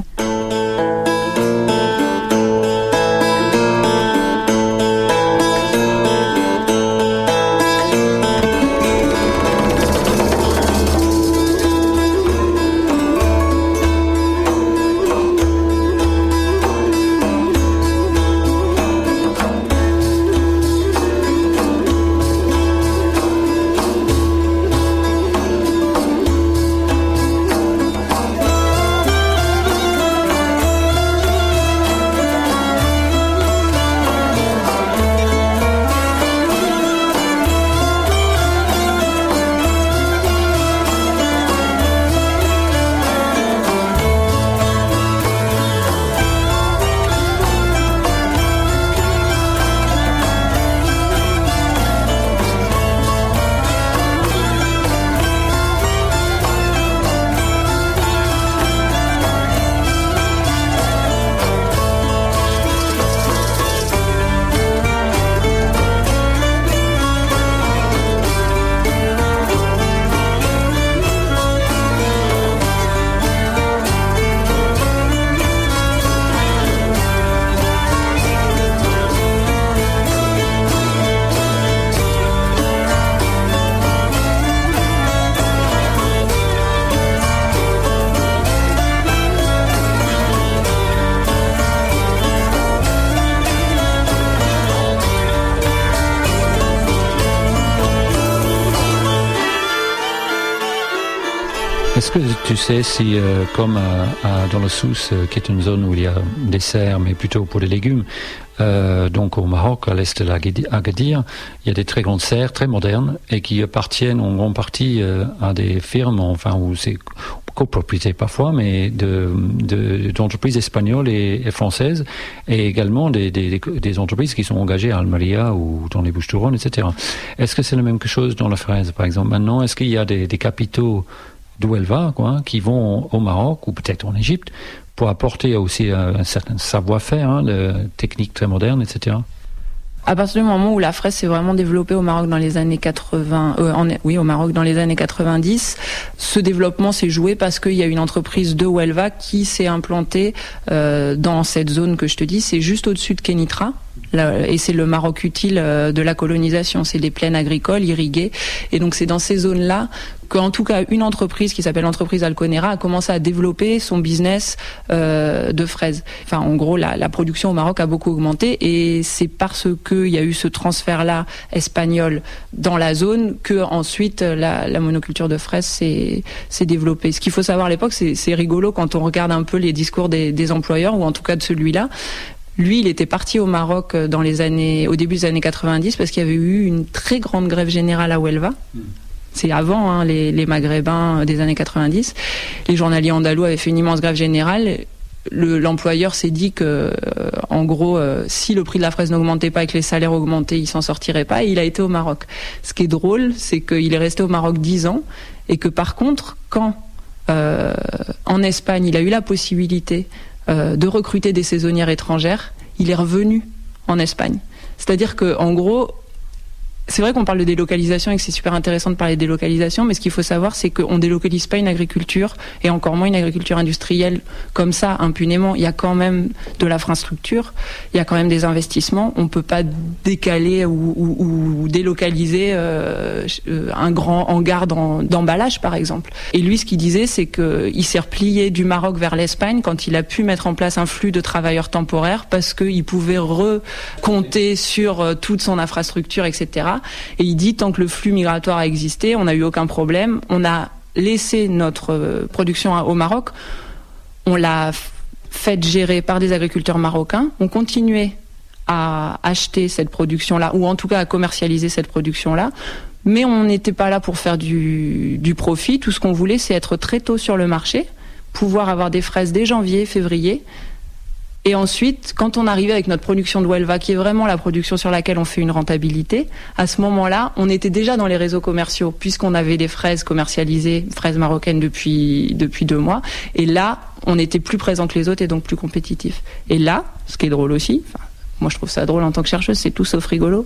Est-ce que tu sais si, euh, comme à, à, dans le Sousse, euh, qui est une zone où il y a des serres, mais plutôt pour les légumes, euh, donc au Maroc, à l'est de l'Agadir, il y a des très grandes serres, très modernes, et qui appartiennent en grande partie euh, à des firmes, enfin, où c'est copropriété parfois, mais de, de, d'entreprises espagnoles et, et françaises, et également des, des, des entreprises qui sont engagées à Almeria ou dans les Bouches-du-Rhône, et cetera. Est-ce que c'est la même chose dans la fraise, par exemple? Maintenant, est-ce qu'il y a des, des capitaux d'Huelva, quoi, qui vont au Maroc ou peut-être en Égypte pour apporter aussi un, un certain savoir-faire, hein, de techniques très modernes, et cetera. À partir du moment où la fraise s'est vraiment développée au Maroc dans les années quatre-vingts, euh, en, oui, au Maroc dans les années quatre-vingt-dix, ce développement s'est joué parce qu'il y a une entreprise de Huelva qui s'est implantée euh, dans cette zone que je te dis, c'est juste au-dessus de Kenitra, Là, et c'est le Maroc utile de la colonisation. C'est des plaines agricoles irriguées. Et donc c'est dans ces zones-là qu'en tout cas une entreprise qui s'appelle l'entreprise Alconera a commencé à développer son business euh, de fraises. Enfin, en gros, la, la production au Maroc a beaucoup augmenté et c'est parce qu'il y a eu ce transfert-là espagnol dans la zone que ensuite la, la monoculture de fraises s'est, s'est développée. Ce qu'il faut savoir à l'époque, c'est, c'est rigolo quand on regarde un peu les discours des, des employeurs, ou en tout cas de celui-là. Lui, il était parti au Maroc dans les années, au début des années quatre-vingt-dix parce qu'il y avait eu une très grande grève générale à Huelva. Mmh. C'est avant hein, les, les Maghrébins des années quatre-vingt-dix. Les journaliers andalous avaient fait une immense grève générale. Le, l'employeur s'est dit que, euh, en gros, euh, si le prix de la fraise n'augmentait pas et que les salaires augmentaient, il s'en sortirait pas. Et il a été au Maroc. Ce qui est drôle, c'est qu'il est resté au Maroc dix ans et que par contre, quand euh, en Espagne, il a eu la possibilité euh, de recruter des saisonnières étrangères, il est revenu en Espagne. C'est-à-dire que, en gros, c'est vrai qu'on parle de délocalisation et que c'est super intéressant de parler de délocalisation, mais ce qu'il faut savoir, c'est qu'on délocalise pas une agriculture, et encore moins une agriculture industrielle comme ça, impunément. Il y a quand même de l'infrastructure, il y a quand même des investissements. On peut pas décaler ou, ou, ou délocaliser euh, un grand hangar d'emballage, par exemple. Et lui, ce qu'il disait, c'est qu'il s'est replié du Maroc vers l'Espagne quand il a pu mettre en place un flux de travailleurs temporaires parce qu'il pouvait recompter sur toute son infrastructure, et cetera. Et il dit, tant que le flux migratoire a existé, on n'a eu aucun problème. On a laissé notre production au Maroc. On l'a fait gérer par des agriculteurs marocains. On continuait à acheter cette production-là, ou en tout cas à commercialiser cette production-là. Mais on n'était pas là pour faire du, du profit. Tout ce qu'on voulait, c'est être très tôt sur le marché, pouvoir avoir des fraises dès janvier, février. Et ensuite, quand on arrivait avec notre production de Huelva, qui est vraiment la production sur laquelle on fait une rentabilité, à ce moment-là, on était déjà dans les réseaux commerciaux, puisqu'on avait des fraises commercialisées, fraises marocaines depuis, depuis deux mois. Et là, on était plus présent que les autres et donc plus compétitif. Et là, ce qui est drôle aussi, enfin, moi je trouve ça drôle en tant que chercheuse, c'est tout sauf rigolo,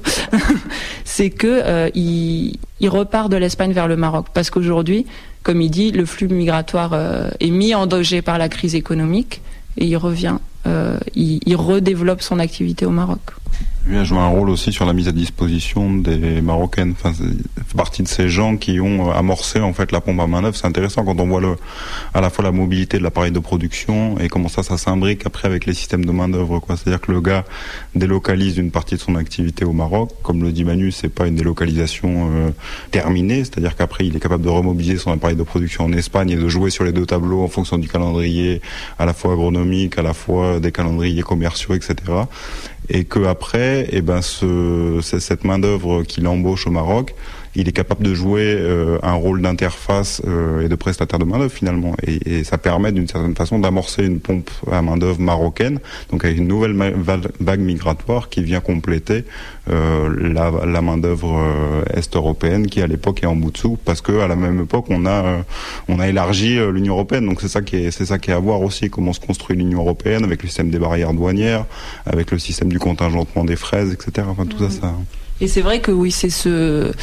c'est que euh, il, il repart de l'Espagne vers le Maroc. Parce qu'aujourd'hui, comme il dit, le flux migratoire euh, est mis en danger par la crise économique et il revient. Euh, il, il redéveloppe son activité au Maroc. Lui a joué un rôle aussi sur la mise à disposition des Marocaines. Enfin, c'est fait partie de ces gens qui ont amorcé en fait la pompe à main-d'œuvre. C'est intéressant quand on voit le, à la fois la mobilité de l'appareil de production et comment ça, ça s'imbrique après avec les systèmes de main-d'œuvre, quoi. C'est-à-dire que le gars délocalise une partie de son activité au Maroc. Comme le dit Manu, c'est pas une délocalisation euh, terminée. C'est-à-dire qu'après, il est capable de remobiliser son appareil de production en Espagne et de jouer sur les deux tableaux en fonction du calendrier, à la fois agronomique, à la fois des calendriers commerciaux, et cetera. Et que après, eh ben, ce, cette main d'œuvre qu'il embauche au Maroc, il est capable de jouer euh, un rôle d'interface euh, et de prestataire de main d'œuvre finalement, et, et ça permet d'une certaine façon d'amorcer une pompe à main d'œuvre marocaine, donc avec une nouvelle ma- vague migratoire qui vient compléter euh, la, la main d'œuvre euh, est-européenne qui à l'époque est en bout de soupe, parce que à la même époque on a euh, on a élargi euh, l'Union européenne, donc c'est ça qui est c'est ça qui est à voir aussi, comment se construit l'Union européenne avec le système des barrières douanières, avec le système du contingentement des fraises, et cetera. Enfin tout mmh. ça ça. Et c'est vrai que oui, c'est ce.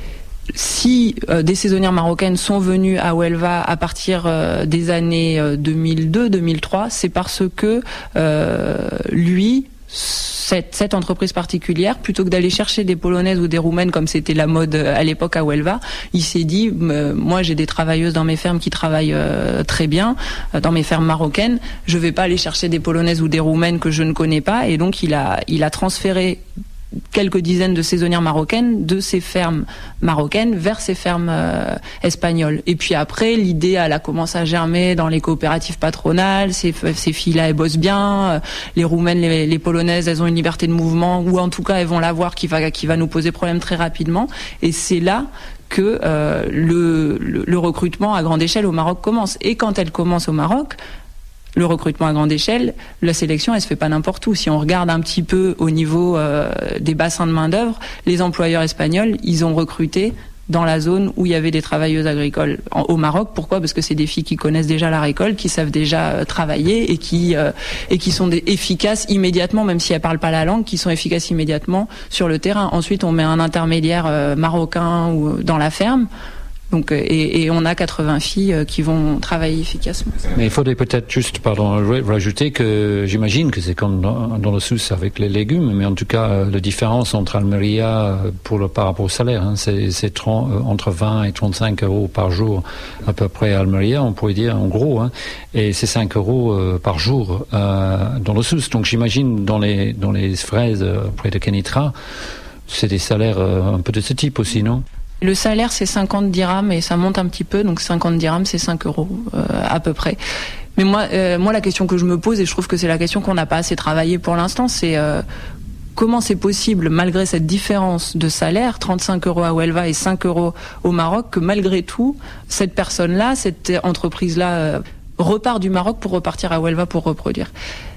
Si euh, des saisonnières marocaines sont venues à Huelva à partir euh, des années euh, deux mille deux deux mille trois, c'est parce que euh, lui, cette, cette entreprise particulière, plutôt que d'aller chercher des Polonaises ou des Roumaines comme c'était la mode à l'époque à Huelva, il s'est dit, euh, moi j'ai des travailleuses dans mes fermes qui travaillent euh, très bien, euh, dans mes fermes marocaines, je vais pas aller chercher des Polonaises ou des Roumaines que je ne connais pas, et donc il a, il a transféré quelques dizaines de saisonnières marocaines de ces fermes marocaines vers ces fermes euh, espagnoles. Et puis après, l'idée, elle a commencé à germer dans les coopératives patronales. Ces, ces filles-là, elles bossent bien. Les Roumaines, les, les Polonaises, elles ont une liberté de mouvement, ou en tout cas, elles vont l'avoir, qui va, qui va nous poser problème très rapidement. Et c'est là que euh, le, le, le recrutement à grande échelle au Maroc commence. Et quand elle commence au Maroc, le recrutement à grande échelle, la sélection, elle se fait pas n'importe où. Si on regarde un petit peu au niveau euh, des bassins de main-d'œuvre, les employeurs espagnols, ils ont recruté dans la zone où il y avait des travailleuses agricoles en, au Maroc. Pourquoi ? Parce que c'est des filles qui connaissent déjà la récolte, qui savent déjà euh, travailler et qui euh, et qui sont des, efficaces immédiatement, même si elles parlent pas la langue, qui sont efficaces immédiatement sur le terrain. Ensuite, on met un intermédiaire euh, marocain ou dans la ferme. Donc, et, et on a quatre-vingts filles qui vont travailler efficacement. Mais il faudrait peut-être juste, pardon, rajouter que j'imagine que c'est comme dans, dans le Sousse avec les légumes, mais en tout cas, la différence entre Almeria pour le, par rapport au salaire, hein, c'est, c'est trente, entre vingt et trente-cinq euros par jour à peu près à Almeria, on pourrait dire en gros, hein, et c'est cinq euros euh, par jour euh, dans le Sousse. Donc j'imagine dans les, dans les fraises euh, près de Kenitra, c'est des salaires euh, un peu de ce type aussi, non ? Le salaire, c'est cinquante dirhams et ça monte un petit peu, donc cinquante dirhams, c'est cinq euros euh, à peu près. Mais moi, euh, moi, la question que je me pose, et je trouve que c'est la question qu'on n'a pas assez travaillé pour l'instant, c'est euh, comment c'est possible, malgré cette différence de salaire, trente-cinq euros à Huelva et cinq euros au Maroc, que malgré tout, cette personne-là, cette entreprise-là, euh, repart du Maroc pour repartir à Huelva pour reproduire.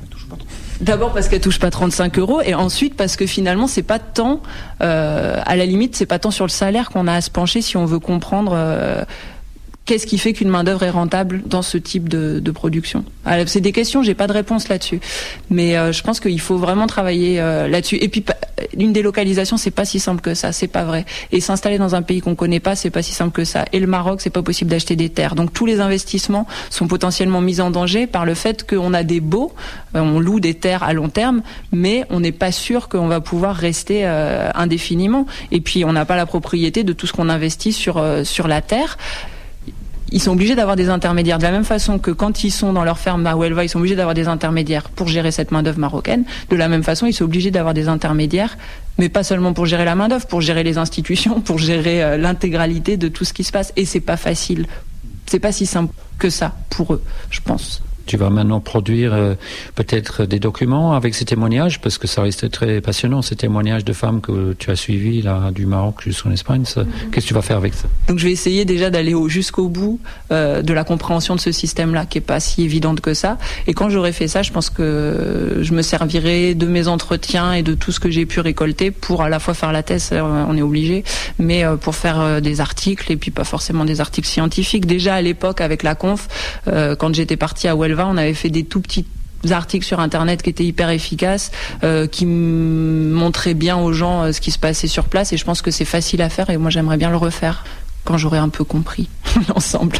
D'abord parce qu'elle touche pas trente-cinq euros et ensuite parce que finalement c'est pas tant, euh, à la limite c'est pas tant sur le salaire qu'on a à se pencher si on veut comprendre euh, qu'est-ce qui fait qu'une main d'œuvre est rentable dans ce type de, de production. Alors, c'est des questions, j'ai pas de réponse là-dessus, mais euh, je pense qu'il faut vraiment travailler euh, là-dessus. Et puis une délocalisation c'est pas si simple que ça, c'est pas vrai. Et s'installer dans un pays qu'on connaît pas, c'est pas si simple que ça. Et le Maroc, c'est pas possible d'acheter des terres. Donc tous les investissements sont potentiellement mis en danger par le fait qu'on a des baux, euh, on loue des terres à long terme, mais on n'est pas sûr qu'on va pouvoir rester euh, indéfiniment. Et puis on n'a pas la propriété de tout ce qu'on investit sur euh, sur la terre. Ils sont obligés d'avoir des intermédiaires. De la même façon que quand ils sont dans leur ferme à Huelva, ils sont obligés d'avoir des intermédiaires pour gérer cette main-d'œuvre marocaine. De la même façon, ils sont obligés d'avoir des intermédiaires, mais pas seulement pour gérer la main-d'œuvre, pour gérer les institutions, pour gérer euh, l'intégralité de tout ce qui se passe. Et c'est pas facile. C'est pas si simple que ça pour eux, je pense. Tu vas maintenant produire euh, peut-être des documents avec ces témoignages, parce que ça reste très passionnant, ces témoignages de femmes que tu as suivis là, du Maroc jusqu'en Espagne. Ça, mm-hmm. Qu'est-ce que tu vas faire avec ça ? Donc je vais essayer déjà d'aller au, jusqu'au bout euh, de la compréhension de ce système-là, qui est pas si évidente que ça. Et quand j'aurai fait ça, je pense que je me servirai de mes entretiens et de tout ce que j'ai pu récolter pour à la fois faire la thèse, on est obligé, mais euh, pour faire euh, des articles, et puis pas forcément des articles scientifiques. Déjà à l'époque, avec la conf, euh, quand j'étais partie à Huelva, on avait fait des tout petits articles sur internet qui étaient hyper efficaces, euh, qui m- montraient bien aux gens euh, ce qui se passait sur place, et je pense que c'est facile à faire et moi j'aimerais bien le refaire quand j'aurai un peu compris l'ensemble.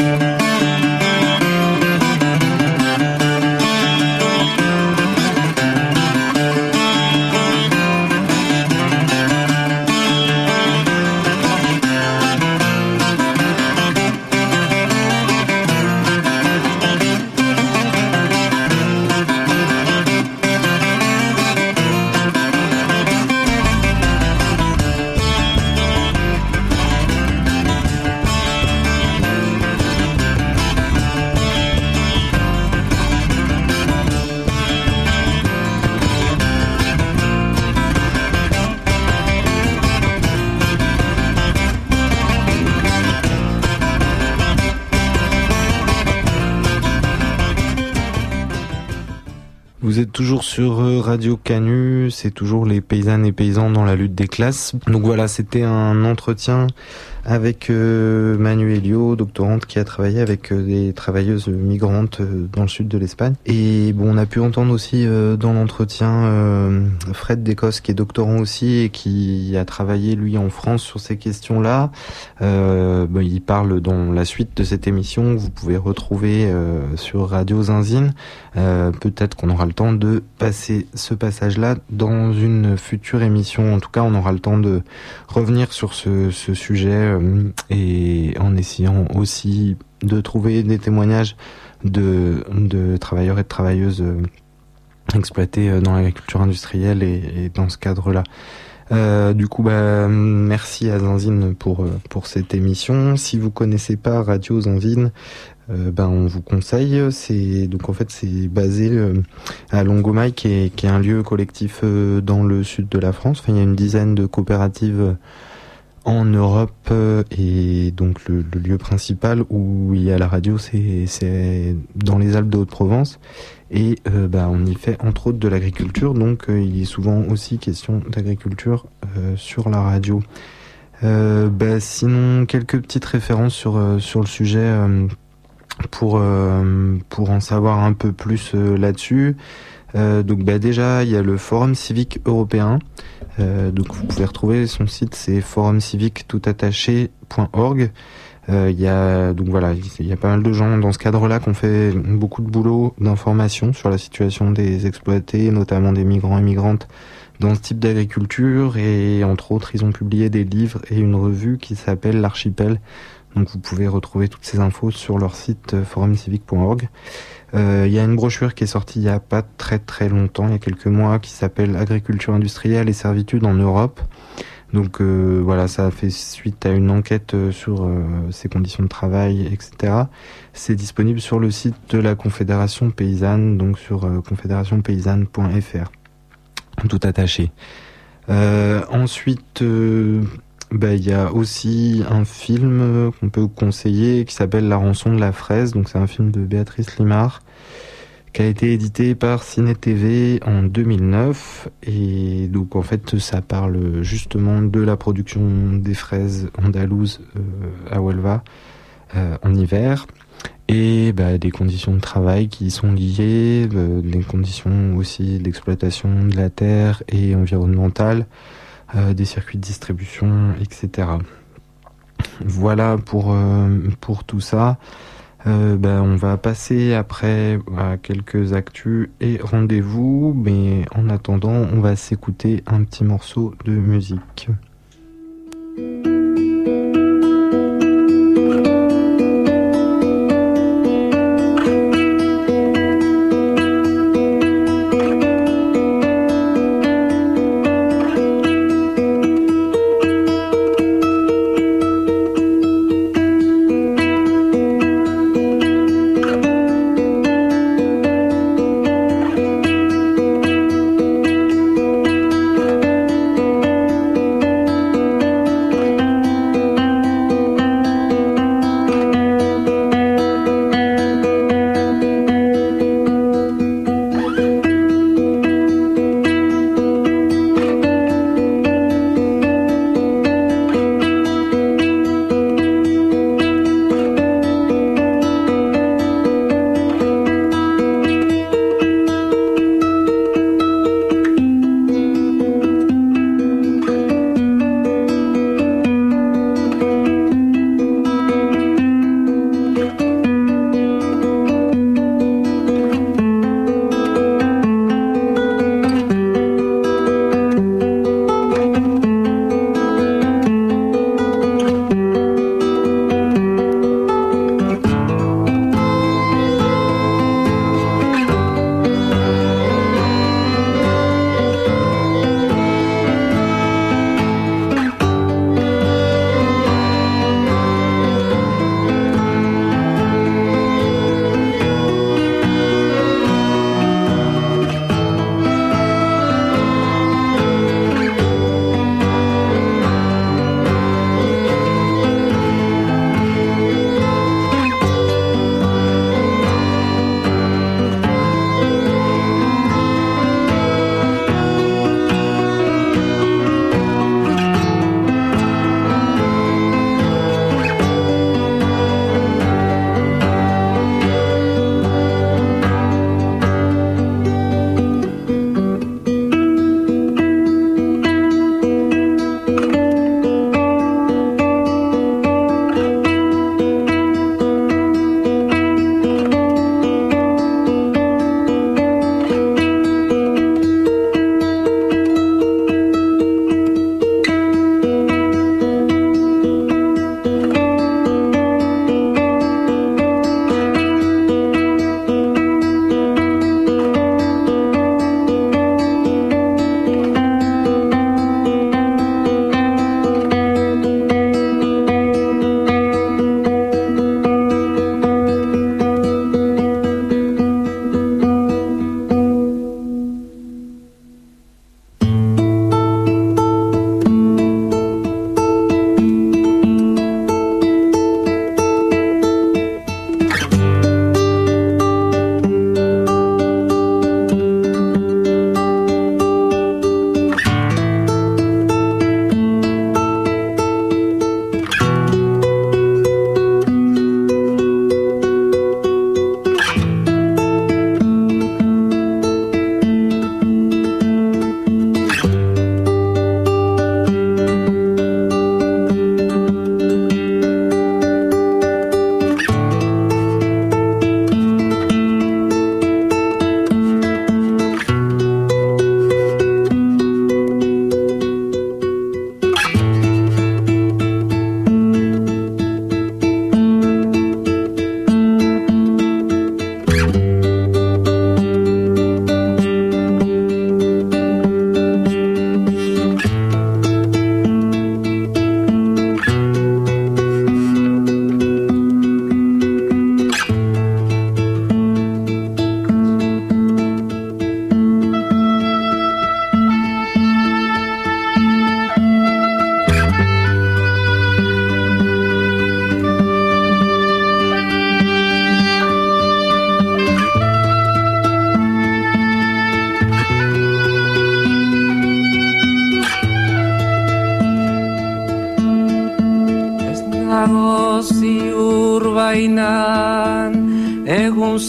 Vous êtes toujours sur Radio Canu, c'est toujours les paysannes et paysans dans la lutte des classes. Donc voilà, c'était un entretien avec euh, Manu Elio, doctorante qui a travaillé avec euh, des travailleuses migrantes euh, dans le sud de l'Espagne. Et bon, on a pu entendre aussi euh, dans l'entretien euh, Fred Descosses, qui est doctorant aussi et qui a travaillé lui en France sur ces questions-là. Euh, bon, il parle dans la suite de cette émission, vous pouvez retrouver euh, sur Radio Zinzine. Euh, peut-être qu'on aura le temps de passer ce passage-là dans une future émission. En tout cas, on aura le temps de revenir sur ce, ce sujet et en essayant aussi de trouver des témoignages de, de travailleurs et de travailleuses exploités dans l'agriculture industrielle et, et dans ce cadre-là. Euh, du coup, bah, merci à Zinzine pour, pour cette émission. Si vous connaissez pas Radio Zinzine, euh, ben, on vous conseille. C'est, donc, en fait, c'est basé euh, à Longomaille, qui est, qui est un lieu collectif euh, dans le sud de la France. Enfin, il y a une dizaine de coopératives euh, en Europe, euh, et donc le, le lieu principal où il y a la radio, c'est, c'est dans les Alpes de Haute-Provence. Et euh, bah, on y fait entre autres de l'agriculture, donc euh, il est souvent aussi question d'agriculture euh, sur la radio. Euh, bah, sinon, quelques petites références sur euh, sur le sujet euh, pour euh, pour en savoir un peu plus euh, là-dessus. Euh, donc bah, déjà, il y a le Forum civique européen. Euh, donc vous pouvez retrouver son site, c'est forum civique tout attaché point org. Euh, il y a donc voilà, il y a pas mal de gens dans ce cadre-là qui ont fait beaucoup de boulot d'information sur la situation des exploités, notamment des migrants et migrantes dans ce type d'agriculture, et entre autres, ils ont publié des livres et une revue qui s'appelle l'Archipel. Donc vous pouvez retrouver toutes ces infos sur leur site euh, forum civique point org. Euh, il y a une brochure qui est sortie il y a pas très très longtemps, il y a quelques mois, qui s'appelle Agriculture industrielle et servitude en Europe. Donc euh, voilà, ça a fait suite à une enquête sur euh, ces conditions de travail, et cetera. C'est disponible sur le site de la Confédération paysanne, donc sur euh, confédération paysanne point f r, tout attaché. Euh, ensuite, euh, bah, il y a aussi un film qu'on peut conseiller qui s'appelle La rançon de la fraise. Donc c'est un film de Béatrice Limard qui a été édité par Ciné T V en deux mille neuf, et donc en fait ça parle justement de la production des fraises andalouses euh, à Huelva euh, en hiver, et bah, des conditions de travail qui y sont liées, euh, des conditions aussi d'exploitation de la terre et environnementale, euh, des circuits de distribution, et cetera. Voilà pour, euh, pour tout ça. Euh, ben, on va passer après à quelques actus et rendez-vous, mais en attendant, on va s'écouter un petit morceau de musique. Thank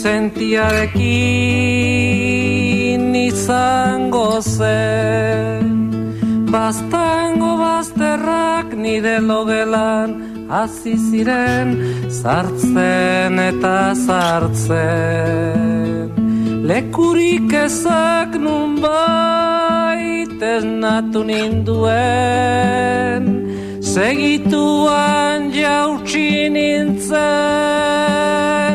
sentiarekin izango zen. Baztango bazterrak nire logelan hasi ziren sartzen eta sartzen. Lekurik ezak nunbait esnatu ninduen, segituan jautsi nintzen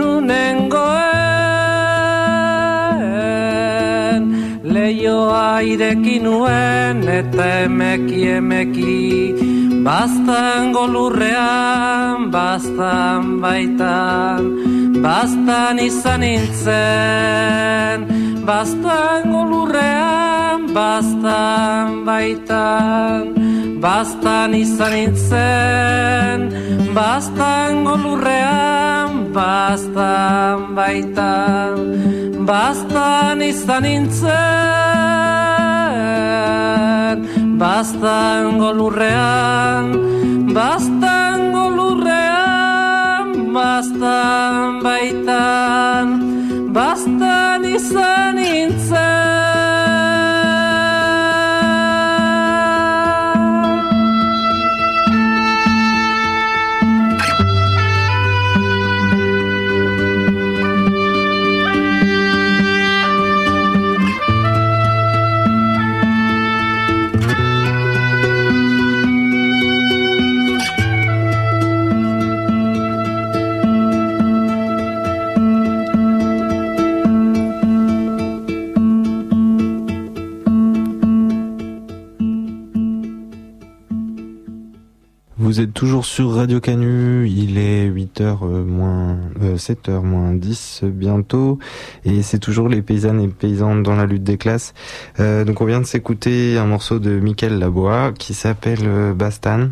nunengoen. Leioa ireki nuen eta emeki emeki, baztango lurrean, baztan baitan, baztan izan nintzen. Baztango lurrean, baztan baitan, baztan izan nintzen. Baztango lurrean, baztan baitan, baztan izan nintzen. Baztango lurrean, baztango lurrean, baztan baitan, baztan izan nintzen. Vous êtes toujours sur Radio Canu, il est huit heures moins, euh, sept heures moins dix bientôt, et c'est toujours les paysannes et paysans dans la lutte des classes. Euh, donc on vient de s'écouter un morceau de Michael Labois qui s'appelle euh, Bastan.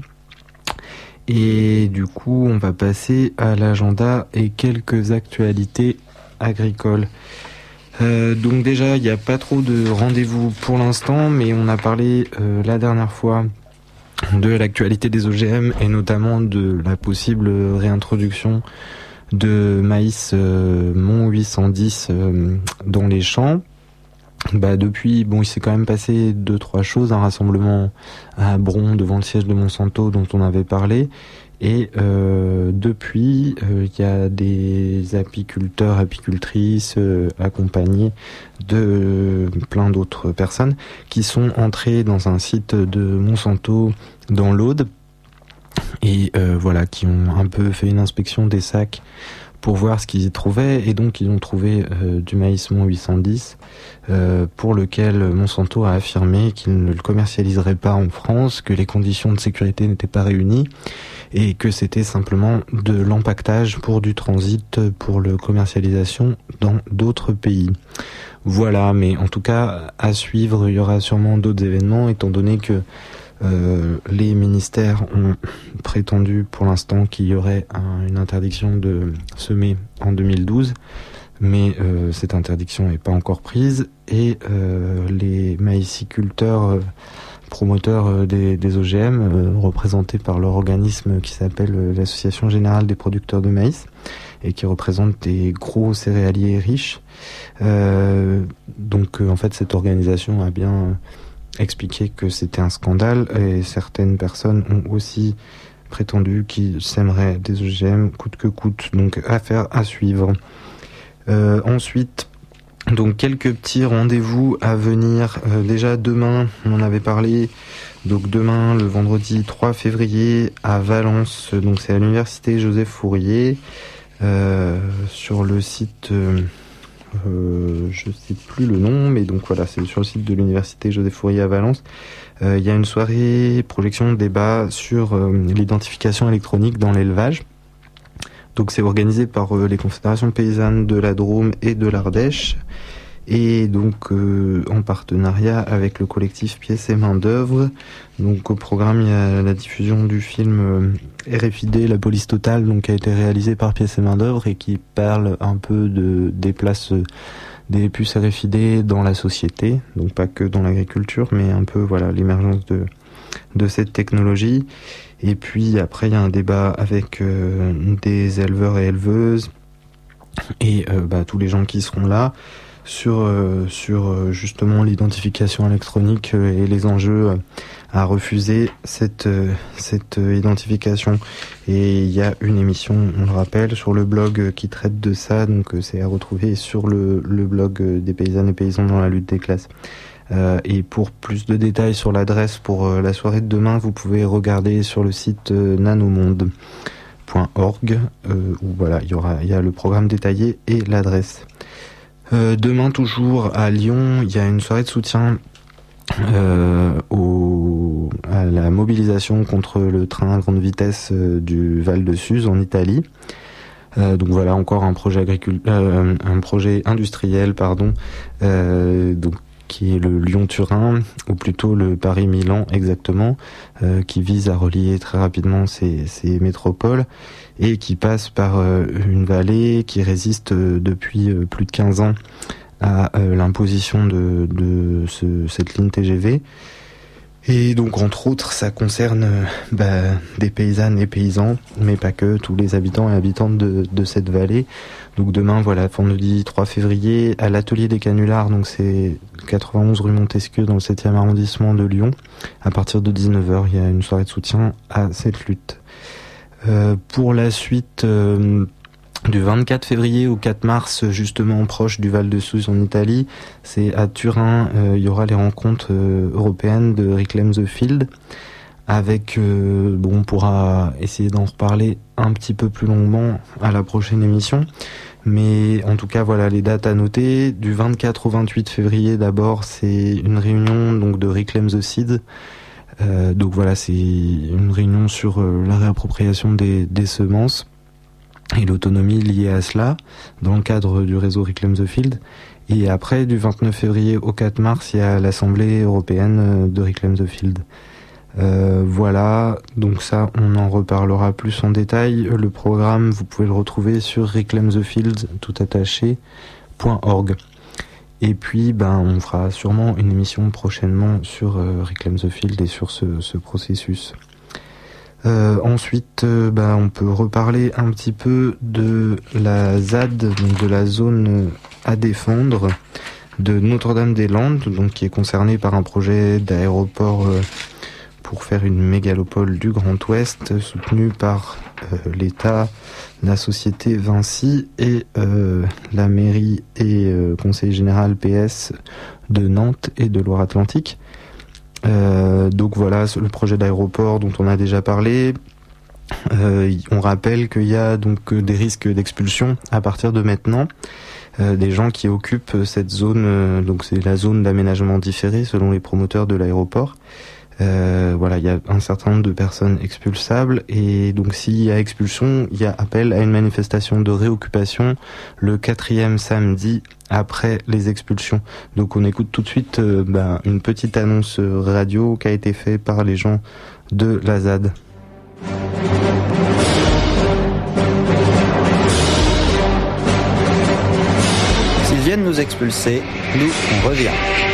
Et du coup on va passer à l'agenda et quelques actualités agricoles. Euh, donc déjà il n'y a pas trop de rendez-vous pour l'instant, mais on a parlé euh, la dernière fois de l'actualité des O G M et notamment de la possible réintroduction de maïs euh, Mont huit cent dix euh, dans les champs. Bah depuis, bon, il s'est quand même passé deux trois choses, un rassemblement à Bron devant le siège de Monsanto dont on avait parlé, et euh, depuis il euh, y a des apiculteurs, apicultrices euh, accompagnés de euh, plein d'autres personnes qui sont entrés dans un site de Monsanto dans l'Aude et euh, voilà, qui ont un peu fait une inspection des sacs pour voir ce qu'ils y trouvaient, et donc ils ont trouvé euh, du maïs Mont huit cent dix euh, pour lequel Monsanto a affirmé qu'il ne le commercialiserait pas en France, que les conditions de sécurité n'étaient pas réunies et que c'était simplement de l'empaquetage pour du transit, pour la commercialisation dans d'autres pays. Voilà, mais en tout cas à suivre, il y aura sûrement d'autres événements étant donné que Euh, les ministères ont prétendu pour l'instant qu'il y aurait un, une interdiction de semer en deux mille douze, mais euh, cette interdiction n'est pas encore prise, et euh, les maïsiculteurs euh, promoteurs euh, des, des O G M, euh, représentés par leur organisme qui s'appelle euh, l'Association Générale des Producteurs de Maïs, et qui représente des gros céréaliers riches, euh, donc euh, en fait cette organisation a bien euh, expliqué que c'était un scandale, et certaines personnes ont aussi prétendu qu'ils sèmeraient des O G M coûte que coûte, donc affaire à suivre. Euh, ensuite, donc quelques petits rendez-vous à venir. Euh, déjà demain, on en avait parlé, donc demain le vendredi trois février à Valence, donc c'est à l'université Joseph Fourier, euh, sur le site... Euh, Euh, je sais plus le nom, mais donc voilà, c'est sur le site de l'université Joseph Fourier à Valence. Euh, il y a une soirée projection débat sur euh, l'identification électronique dans l'élevage. Donc c'est organisé par euh, les confédérations paysannes de la Drôme et de l'Ardèche, et donc euh, en partenariat avec le collectif Pièces et Main d'œuvre. Donc au programme il y a la diffusion du film euh, R F I D, La police totale, donc qui a été réalisé par Pièces et Main d'œuvre et qui parle un peu de des places euh, des puces R F I D dans la société, donc pas que dans l'agriculture, mais un peu voilà l'émergence de de cette technologie. Et puis après il y a un débat avec euh, des éleveurs et éleveuses et euh, bah, tous les gens qui seront là sur euh, sur euh, justement l'identification électronique euh, et les enjeux euh, à refuser cette euh, cette euh, identification. Et il y a une émission, on le rappelle, sur le blog euh, qui traite de ça, donc euh, c'est à retrouver sur le le blog euh, des paysannes et paysans dans la lutte des classes. Euh, et pour plus de détails sur l'adresse pour euh, la soirée de demain, vous pouvez regarder sur le site euh, nanomonde point org euh, où voilà, il y aura il y a le programme détaillé et l'adresse. Euh, demain toujours à Lyon, il y a une soirée de soutien euh, au, à la mobilisation contre le train à grande vitesse euh, du Val de Suse en Italie. Euh, donc voilà encore un projet agricul- euh, un projet industriel pardon euh, donc qui est le Lyon-Turin, ou plutôt le Paris-Milan exactement, euh, qui vise à relier très rapidement ces, ces métropoles et qui passe par euh, une vallée qui résiste euh, depuis euh, plus de quinze ans à euh, l'imposition de, de ce, cette ligne T G V. Et donc entre autres ça concerne euh, bah, des paysannes et paysans, mais pas que, tous les habitants et habitantes de, de cette vallée. Donc demain, voilà, vendredi trois février, à l'atelier des canulars, donc c'est quatre-vingt-onze rue Montesquieu dans le septième arrondissement de Lyon. À partir de dix-neuf heures, il y a une soirée de soutien à cette lutte. Euh, pour la suite, euh, du vingt-quatre février au quatre mars, justement proche du Val de Suse en Italie, c'est à Turin, euh, il y aura les rencontres euh, européennes de Reclaim the Field. Avec, euh, bon, on pourra essayer d'en reparler un petit peu plus longuement à la prochaine émission. Mais en tout cas, voilà les dates à noter. Du vingt-quatre au vingt-huit février, d'abord, c'est une réunion donc de Reclaim the Seed. Euh, donc voilà, c'est une réunion sur euh, la réappropriation des, des semences et l'autonomie liée à cela dans le cadre du réseau Reclaim the Field. Et après, du vingt-neuf février au quatre mars, il y a l'Assemblée européenne de Reclaim the Field. Euh, voilà, donc ça on en reparlera plus en détail. Le programme, vous pouvez le retrouver sur reclaim the field tout attaché point org. Et puis ben on fera sûrement une émission prochainement sur euh, Reclaim the Field et sur ce, ce processus. Euh, ensuite, euh, ben, on peut reparler un petit peu de la Z A D, donc de la zone à défendre de Notre-Dame-des-Landes, donc qui est concernée par un projet d'aéroport euh, pour faire une mégalopole du Grand Ouest, soutenu par euh, l'État, la société Vinci et euh, la mairie et euh, conseil général P S de Nantes et de Loire-Atlantique. Euh, donc voilà, le projet d'aéroport dont on a déjà parlé. Euh, on rappelle qu'il y a donc des risques d'expulsion à partir de maintenant. Euh, des gens qui occupent cette zone, euh, donc c'est la zone d'aménagement différé selon les promoteurs de l'aéroport. Euh, voilà, il y a un certain nombre de personnes expulsables et donc s'il y a expulsion, il y a appel à une manifestation de réoccupation le quatrième samedi après les expulsions. Donc on écoute tout de suite euh, bah, une petite annonce radio qui a été faite par les gens de la Z A D. S'ils viennent nous expulser, nous on revient.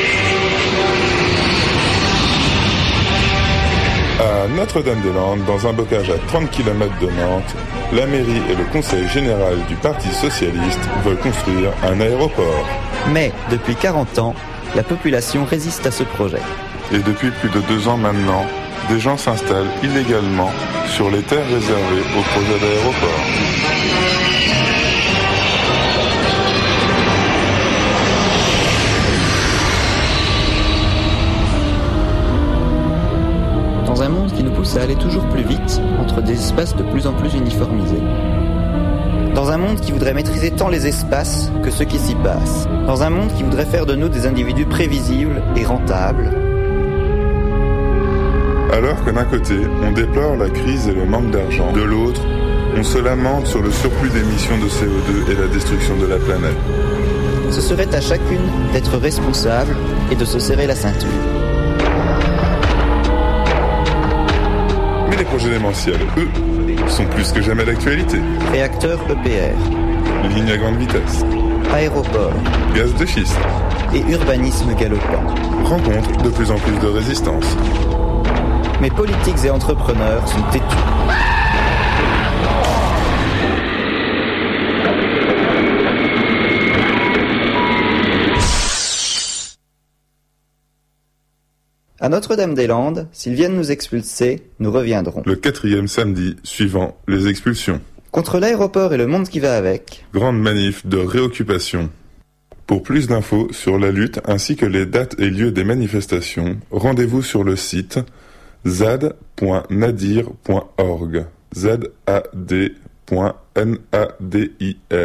À Notre-Dame-des-Landes, dans un bocage à trente kilomètres de Nantes, la mairie et le conseil général du Parti socialiste veulent construire un aéroport. Mais depuis quarante ans, la population résiste à ce projet. Et depuis plus de deux ans maintenant, des gens s'installent illégalement sur les terres réservées au projet d'aéroport. Dans un monde qui nous pousse à aller toujours plus vite, entre des espaces de plus en plus uniformisés. Dans un monde qui voudrait maîtriser tant les espaces que ceux qui s'y passent. Dans un monde qui voudrait faire de nous des individus prévisibles et rentables. Alors que d'un côté, on déplore la crise et le manque d'argent, de l'autre, on se lamente sur le surplus d'émissions de C O deux et la destruction de la planète. Ce serait à chacune d'être responsable et de se serrer la ceinture. Mais les projets démentiels, eux, sont plus que jamais d'actualité. Réacteur E P R. Ligne à grande vitesse. Aéroport. Gaz de schiste. Et urbanisme galopant. Rencontrent de plus en plus de résistance. Mais politiques et entrepreneurs sont têtus. À Notre-Dame-des-Landes, s'ils viennent nous expulser, nous reviendrons. Le quatrième samedi suivant les expulsions. Contre l'aéroport et le monde qui va avec. Grande manif de réoccupation. Pour plus d'infos sur la lutte ainsi que les dates et lieux des manifestations, rendez-vous sur le site zad point nadir point org. Z A D point N A D I R.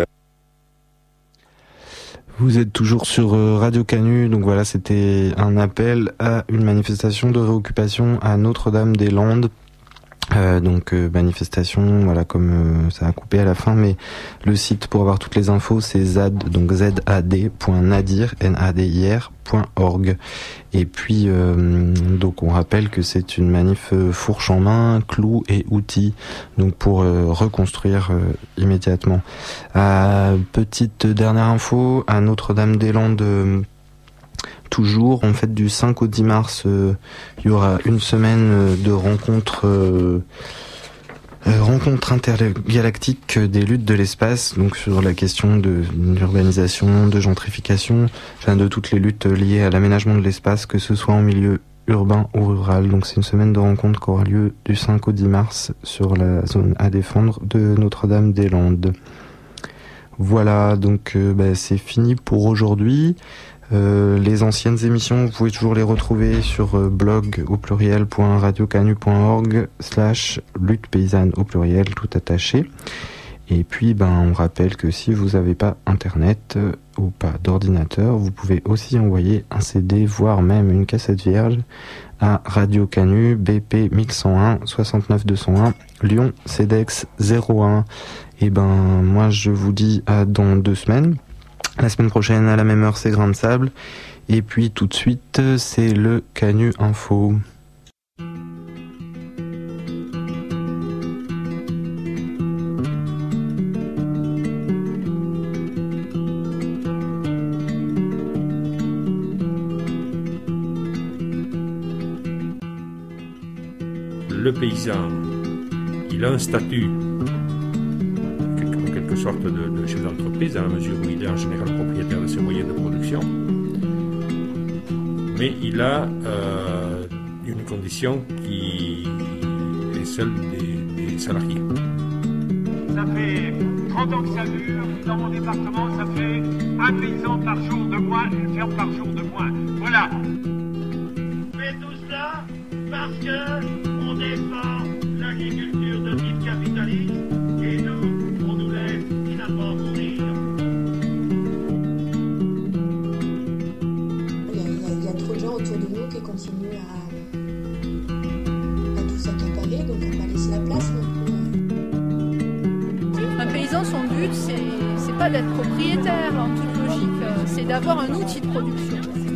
Vous êtes toujours sur Radio Canu, donc voilà, c'était un appel à une manifestation de réoccupation à Notre-Dame-des-Landes. Euh, donc euh, manifestation, voilà, comme euh, ça a coupé à la fin, mais le site pour avoir toutes les infos c'est zad, donc Z A D point nadir, N A D I R point org. Et puis euh, donc on rappelle que c'est une manif euh, fourche en main, clous et outils, donc pour euh, reconstruire euh, immédiatement. Euh, petite dernière info, à Notre-Dame-des-Landes, euh, toujours, en fait, du cinq au dix mars, euh, il y aura une semaine euh, de rencontres, euh, euh, rencontres intergalactiques des luttes de l'espace, donc sur la question de l'urbanisation, de gentrification, enfin de toutes les luttes liées à l'aménagement de l'espace, que ce soit en milieu urbain ou rural. Donc c'est une semaine de rencontres qui aura lieu du cinq au dix mars sur la zone à défendre de Notre-Dame-des-Landes. Voilà, donc euh, bah, c'est fini pour aujourd'hui. Euh, les anciennes émissions, vous pouvez toujours les retrouver sur euh, blog au pluriel point radiocanu point org slash lutte paysanne au pluriel tout attaché. Et puis ben on rappelle que si vous n'avez pas internet euh, ou pas d'ordinateur, vous pouvez aussi envoyer un C D, voire même une cassette vierge à Radio Canu, B P mille cent un soixante-neuf deux cent un Lyon CEDEX zéro un. Et ben moi je vous dis à dans deux semaines. La semaine prochaine, à la même heure, c'est Grain de Sable. Et puis, tout de suite, c'est le Canu Info. Le paysan, il a un statut en quelque sorte de, de chef d'entreprise, à la mesure où il est en général propriétaire de ses moyens de production. Mais il a euh, une condition qui est celle des, des salariés. Ça fait trente ans que ça dure. Dans mon département, ça fait un paysan par jour de moins, une ferme par jour de moins. Voilà. Mais tout cela parce que on défend l'agriculture de type capitaliste et nous, on nous laisse finalement mourir. Il y, a, il y a trop de gens autour de nous qui continuent à, à tout s'accaparer, donc on va pas laisser la place non plus. Un paysan, son but, c'est, c'est pas d'être propriétaire en toute logique, c'est d'avoir un outil de production.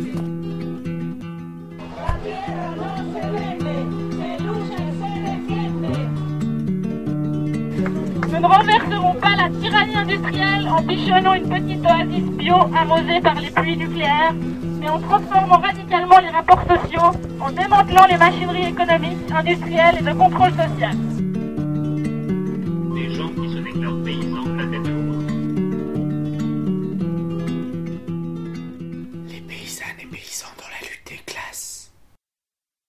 Nous ne renverserons pas la tyrannie industrielle en bichonnant une petite oasis bio arrosée par les pluies nucléaires, mais en transformant radicalement les rapports sociaux, en démantelant les machineries économiques, industrielles et de contrôle social. Des gens qui se déclarent paysans